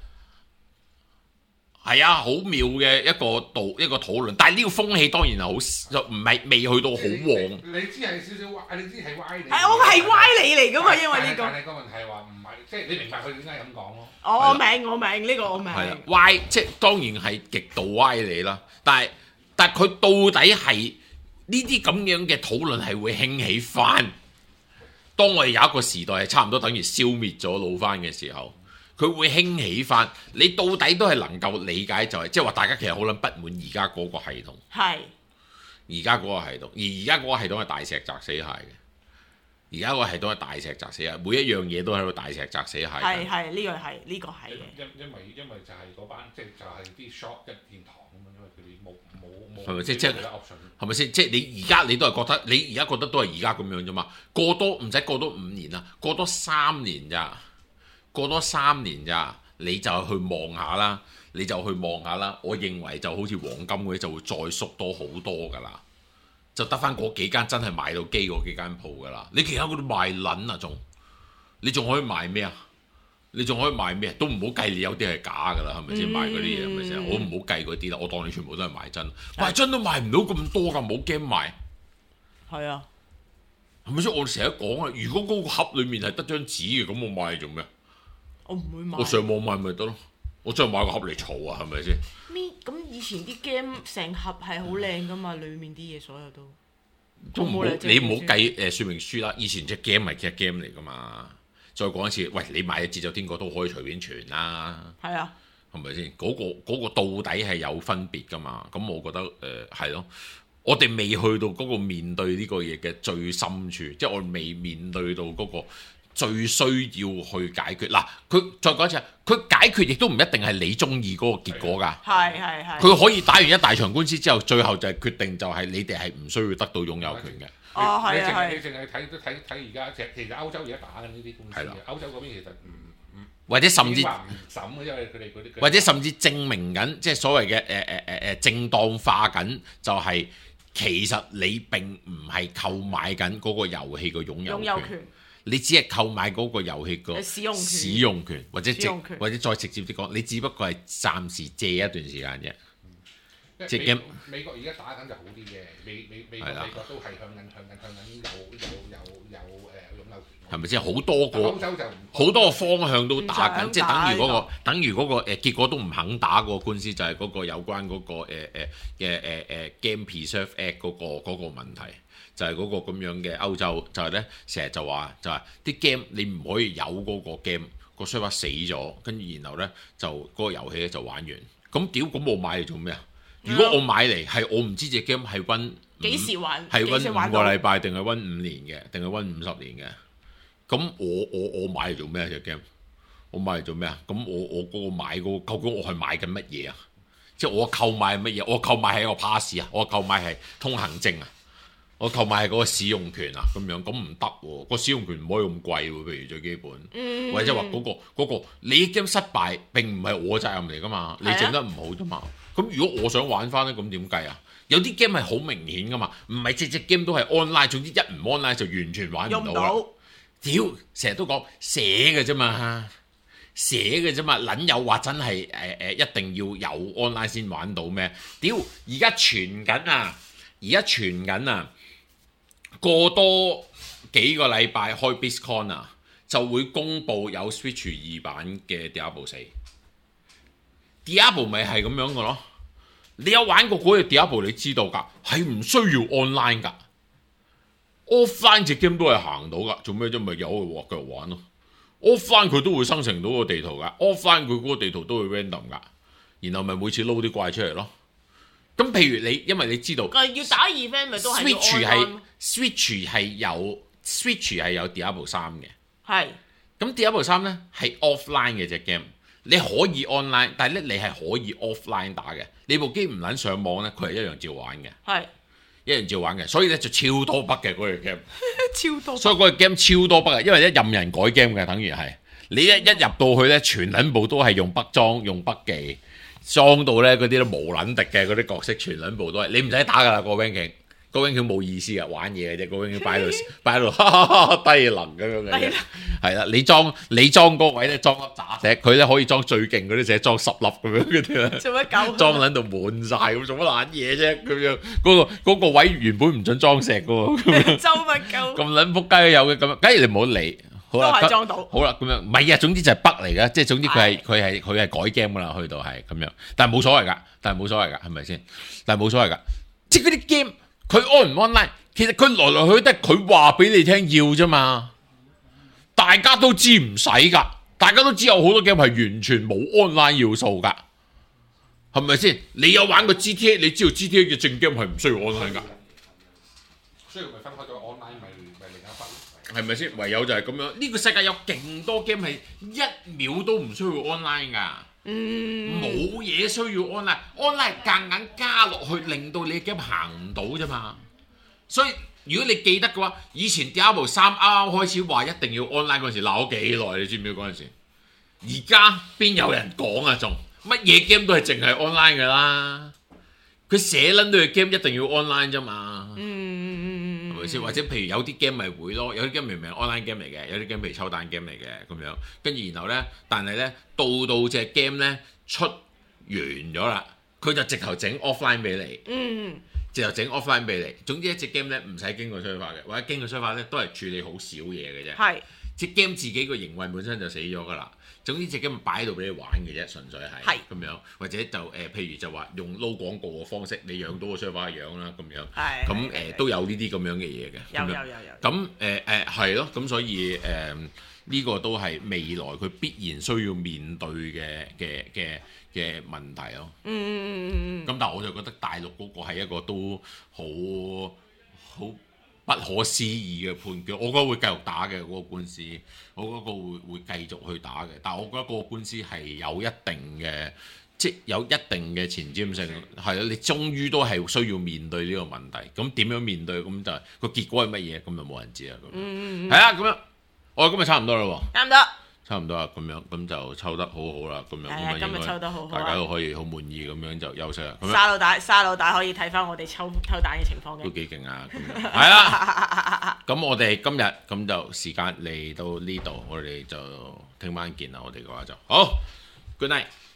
係啊，好妙嘅一個道一個討論，但係呢個風氣當然係好唔係未去到好旺。 你知係少少歪，你知係歪理。 係我係歪理嚟㗎嘛，因為呢個。 但係個問題係話唔係，即係你明白佢點解咁講咯。 我明我明呢個我明。 係啦，歪即係當然係極度歪理啦，但係但係佢到底係呢啲咁樣嘅討論係會興起翻？當我哋有一個時代係差唔多等於消滅咗老番嘅時候。佢會興起翻，你到底都係能夠理解就係、是，即係話大家其實好撚不滿而家嗰個系統。係。而家嗰個系統，而而家嗰個系統係大石砸死蟹嘅。而家個系統係大石砸死蟹，每一樣嘢都喺度大石砸死蟹。係係，呢個係呢個係嘅。因因為因為就係嗰班即係就係啲 shop 一言堂咁樣，因為佢哋冇冇冇。係咪即即係咪先？即係你而家你都係覺得，你而家覺得都係而家咁樣啫嘛？過多唔使過多五年啦，過多三年咋？過多三年咋，你就去望下啦，你就去望下啦。我認為就好似黃金嗰啲就會再縮多好多㗎啦，就得翻嗰幾間真係賣到機嗰幾間鋪㗎啦。你其他嗰啲賣撚啊，仲你仲可以賣咩啊？你仲可以賣咩？都唔好計你有啲係假㗎啦，係咪先賣嗰啲嘢？係咪先？我唔好計嗰啲啦，我當你全部都係賣真，賣真都賣唔到咁多㗎，冇驚賣。係啊，係咪先？我成日講啊，如果嗰個盒裡面係得張紙嘅，咁我買嚟做咩？我唔會買，我上網買咪得咯。我真係買個盒嚟儲啊，係咪先？咩？咁以前啲 game 成盒係好靚噶嘛，裡面啲嘢所有都都唔好，你唔好計誒說明書啦。以前隻 game 係隻 game 嚟噶嘛。再講一次，喂，你買嘅節奏天國都可以隨便傳啦。係啊，係咪先？嗰個嗰個到底係有分別噶嘛？咁我覺得誒係咯。我哋未去到嗰個面對呢個嘢嘅最深處，即係我未面對到嗰個。最需要去解決嗱，佢再講一次，佢解決亦都唔一定係你中意嗰個結果㗎。係係係。佢可以打完一大場官司之後，最後就係決定就係你哋係唔需要得到擁有權嘅。哦，係啊係。你淨係睇都睇睇而家，其實歐洲而家打緊呢啲官司嘅。歐洲嗰邊其實唔唔或者甚至因為佢哋嗰啲或者甚至證明緊，即係所謂嘅誒誒誒誒正當化緊，就係其實你並唔係購買緊嗰個遊戲嘅擁有權。你只係購買嗰個遊戲個使用權，使用權或者直或者再直接啲講，你只不過係暫時借一段時間啫。即係美國而家打緊就好啲嘅，美美美國美國都係向緊向緊向緊有有有有誒擁有權。係咪先？好多個歐洲就好多個方向都打緊，即係等於嗰個等於嗰個誒結果都唔肯打個官司，就係嗰個有關嗰個誒誒嘅誒誒 Game Preserve Act 嗰個嗰個問題。就係嗰個咁樣嘅歐洲，就係咧成日就話就係啲 game 你唔可以有嗰個 game 個 server 死咗，跟住然後咧就嗰個遊戲咧就玩完。咁屌咁我買嚟做咩啊？如果我買嚟係我唔知隻 game 係 run 幾時玩，係 run 五個禮拜定係 run 五年嘅，定係 run 五十年嘅？咁我我我買嚟做咩隻 game？ 我買嚟做咩啊？咁我我嗰個買嗰個究竟我係買緊乜嘢啊？即係我購買係乜嘢？我購買係一個 pass 啊，我購買係通行證啊，我購買係嗰個使用權啊，咁樣咁唔得喎，個使用權唔可以咁貴喎，譬如最基本， 嗯、 或者話嗰、嗰個嗰、嗰個你 game 失敗並唔係我責任嚟噶嘛，你整得唔好啫嘛。咁、啊、如果我想玩翻咧，咁點計啊？有啲 game 係好明顯噶嘛，唔係隻隻 game 都係 online，總之一唔 online 就完全玩唔到啦。屌，成日都講寫嘅啫嘛。寫嘅啫嘛，撚有話真係誒誒一定要有 online 先玩到咩？屌，而家傳緊啊，而家傳緊啊，過多幾個禮拜開 BlizzCon 啊，就會公佈有 Switch 二版嘅 Diablo 四。Diablo 咪係咁樣嘅咯，你有玩過嗰隻 Diablo 你知道㗎，係唔需要 online 㗎 ，offline 隻 game 都係行到㗎，做咩啫？咪有去鑊腳玩咯。offline 佢都會生成到個地圖㗎 ，offline 佢嗰個地圖都會 random 㗎，然後咪每次撈啲怪出嚟咯。咁譬如你，因為你知道， 要打 event 咪都係 Switch 係 Switch 係有 Switch 係有 Diablo 三嘅， 係。 咁 Diablo 三咧係 offline 嘅隻 game，你可以 online，但係咧你係可以 offline 打嘅。你部機唔撚上網咧，佢係一樣照玩嘅。係。一樣照玩嘅，所以咧就超多筆嘅嗰隻 game， 超多， 所以嗰隻 game 超多筆嘅，因為一任人改 game 嘅，等於係你一一入到去咧，全撚部都係用筆裝、用筆記裝到咧嗰啲都無撚敵嘅嗰啲角色，全撚部都係你唔使打噶啦個 ranking，個 ranking 冇意思嘅，玩嘢嘅啫，個 ranking 擺喺度擺喺度低能咁樣嘅啫，係啦，你裝你裝嗰位咧裝粒炸石，佢咧可以裝最勁嗰啲石，裝十粒咁樣嗰啲咧，做乜搞？裝撚到滿晒咁，做乜撚嘢啫？咁樣嗰個嗰個位原本唔準裝石嘅喎，咁樣裝乜鳩？咁撚仆街有嘅咁樣，假如你唔好理，好啦，裝到好啦，咁樣唔係啊，總之就係 bug 嚟嘅，即係總之佢係佢係佢係改 game 噶啦，去到係咁樣，但係冇所謂㗎，但係冇所謂㗎，係咪先？但係冇所謂㗎，即係嗰啲 game。佢 on 唔 online，其實佢來來去去都係佢話俾你聽要啫嘛，大家都知唔使㗎，大家都知有好多 game 係完全冇 online 要素㗎，係咪先？你有玩過 G T A， 你知道 G T A 嘅正 game 係唔需要 online 㗎， 所以咪分開咗 online 咪咪另一筆， 係咪先？唯有就係咁樣，呢、呢個世界有勁多 game 係一秒都唔需要 online 㗎。嗯，冇嘢需要 online，online 夾硬加落去，令到你嘅 game 行唔到啫嘛。所以如果你記得嘅話，以前 Diablo 三啱啱開始話一定要 online 嗰陣時鬧咗幾耐，你知唔知嗰陣時？而家邊有人講啊？仲乜嘢 game 都係淨係 online 㗎啦。佢寫撚到嘅 game 一定要 online 啫嘛。嗯，係咪先？或者譬如有啲 game 咪會咯，有啲 game 明明係 online game 嚟嘅，有啲 game 譬如抽蛋 game 嚟嘅咁樣，跟住然後咧，但係咧到到隻 game 咧出完咗啦，佢就直頭整 offline 俾你。嗯，直頭整 offline 俾你。總之一隻 game 咧唔使經過催化嘅，或者經過催化咧都係處理好少嘢嘅啫。係，隻 game 自己個營運本身就死咗㗎啦。總之隻 game 擺喺度俾你玩嘅啫，純粹係咁樣，或者就誒、呃，譬如就話用撈廣告嘅方式，你養到個 server 嘅樣啦，咁樣，咁誒、呃、都有呢啲咁樣嘅嘢嘅，有有有有，咁誒誒係咯，咁、呃、所以誒呢、呃呢個都係未來佢必然需要面對嘅嘅嘅嘅問題咯。嗯嗯嗯嗯咁但係我就覺得大陸嗰個係一個都好好不可思議嘅判決，我覺得會繼續打嘅嗰、嗰個官司，我覺得個會會繼續去打嘅。但係我覺得嗰個官司係有一定嘅，即係有一定嘅前瞻性，係咯。你終於都係需要面對呢個問題。咁點樣面對？咁就個結果係乜嘢？咁就冇人知啦。咁樣係啊，咁樣我哋今日差唔多啦喎，差唔多。差唔多啦，咁樣咁就抽得好好啦，咁樣咁啊應該大家都可以好滿意咁樣就休息啦。 沙老大，沙老大可以睇翻我哋抽抽蛋嘅情況嘅， 都幾勁啊！咁樣係啦，咁我哋今日咁就時間嚟到呢度，我哋就聽晚見啦。我哋嘅話就好，Good night。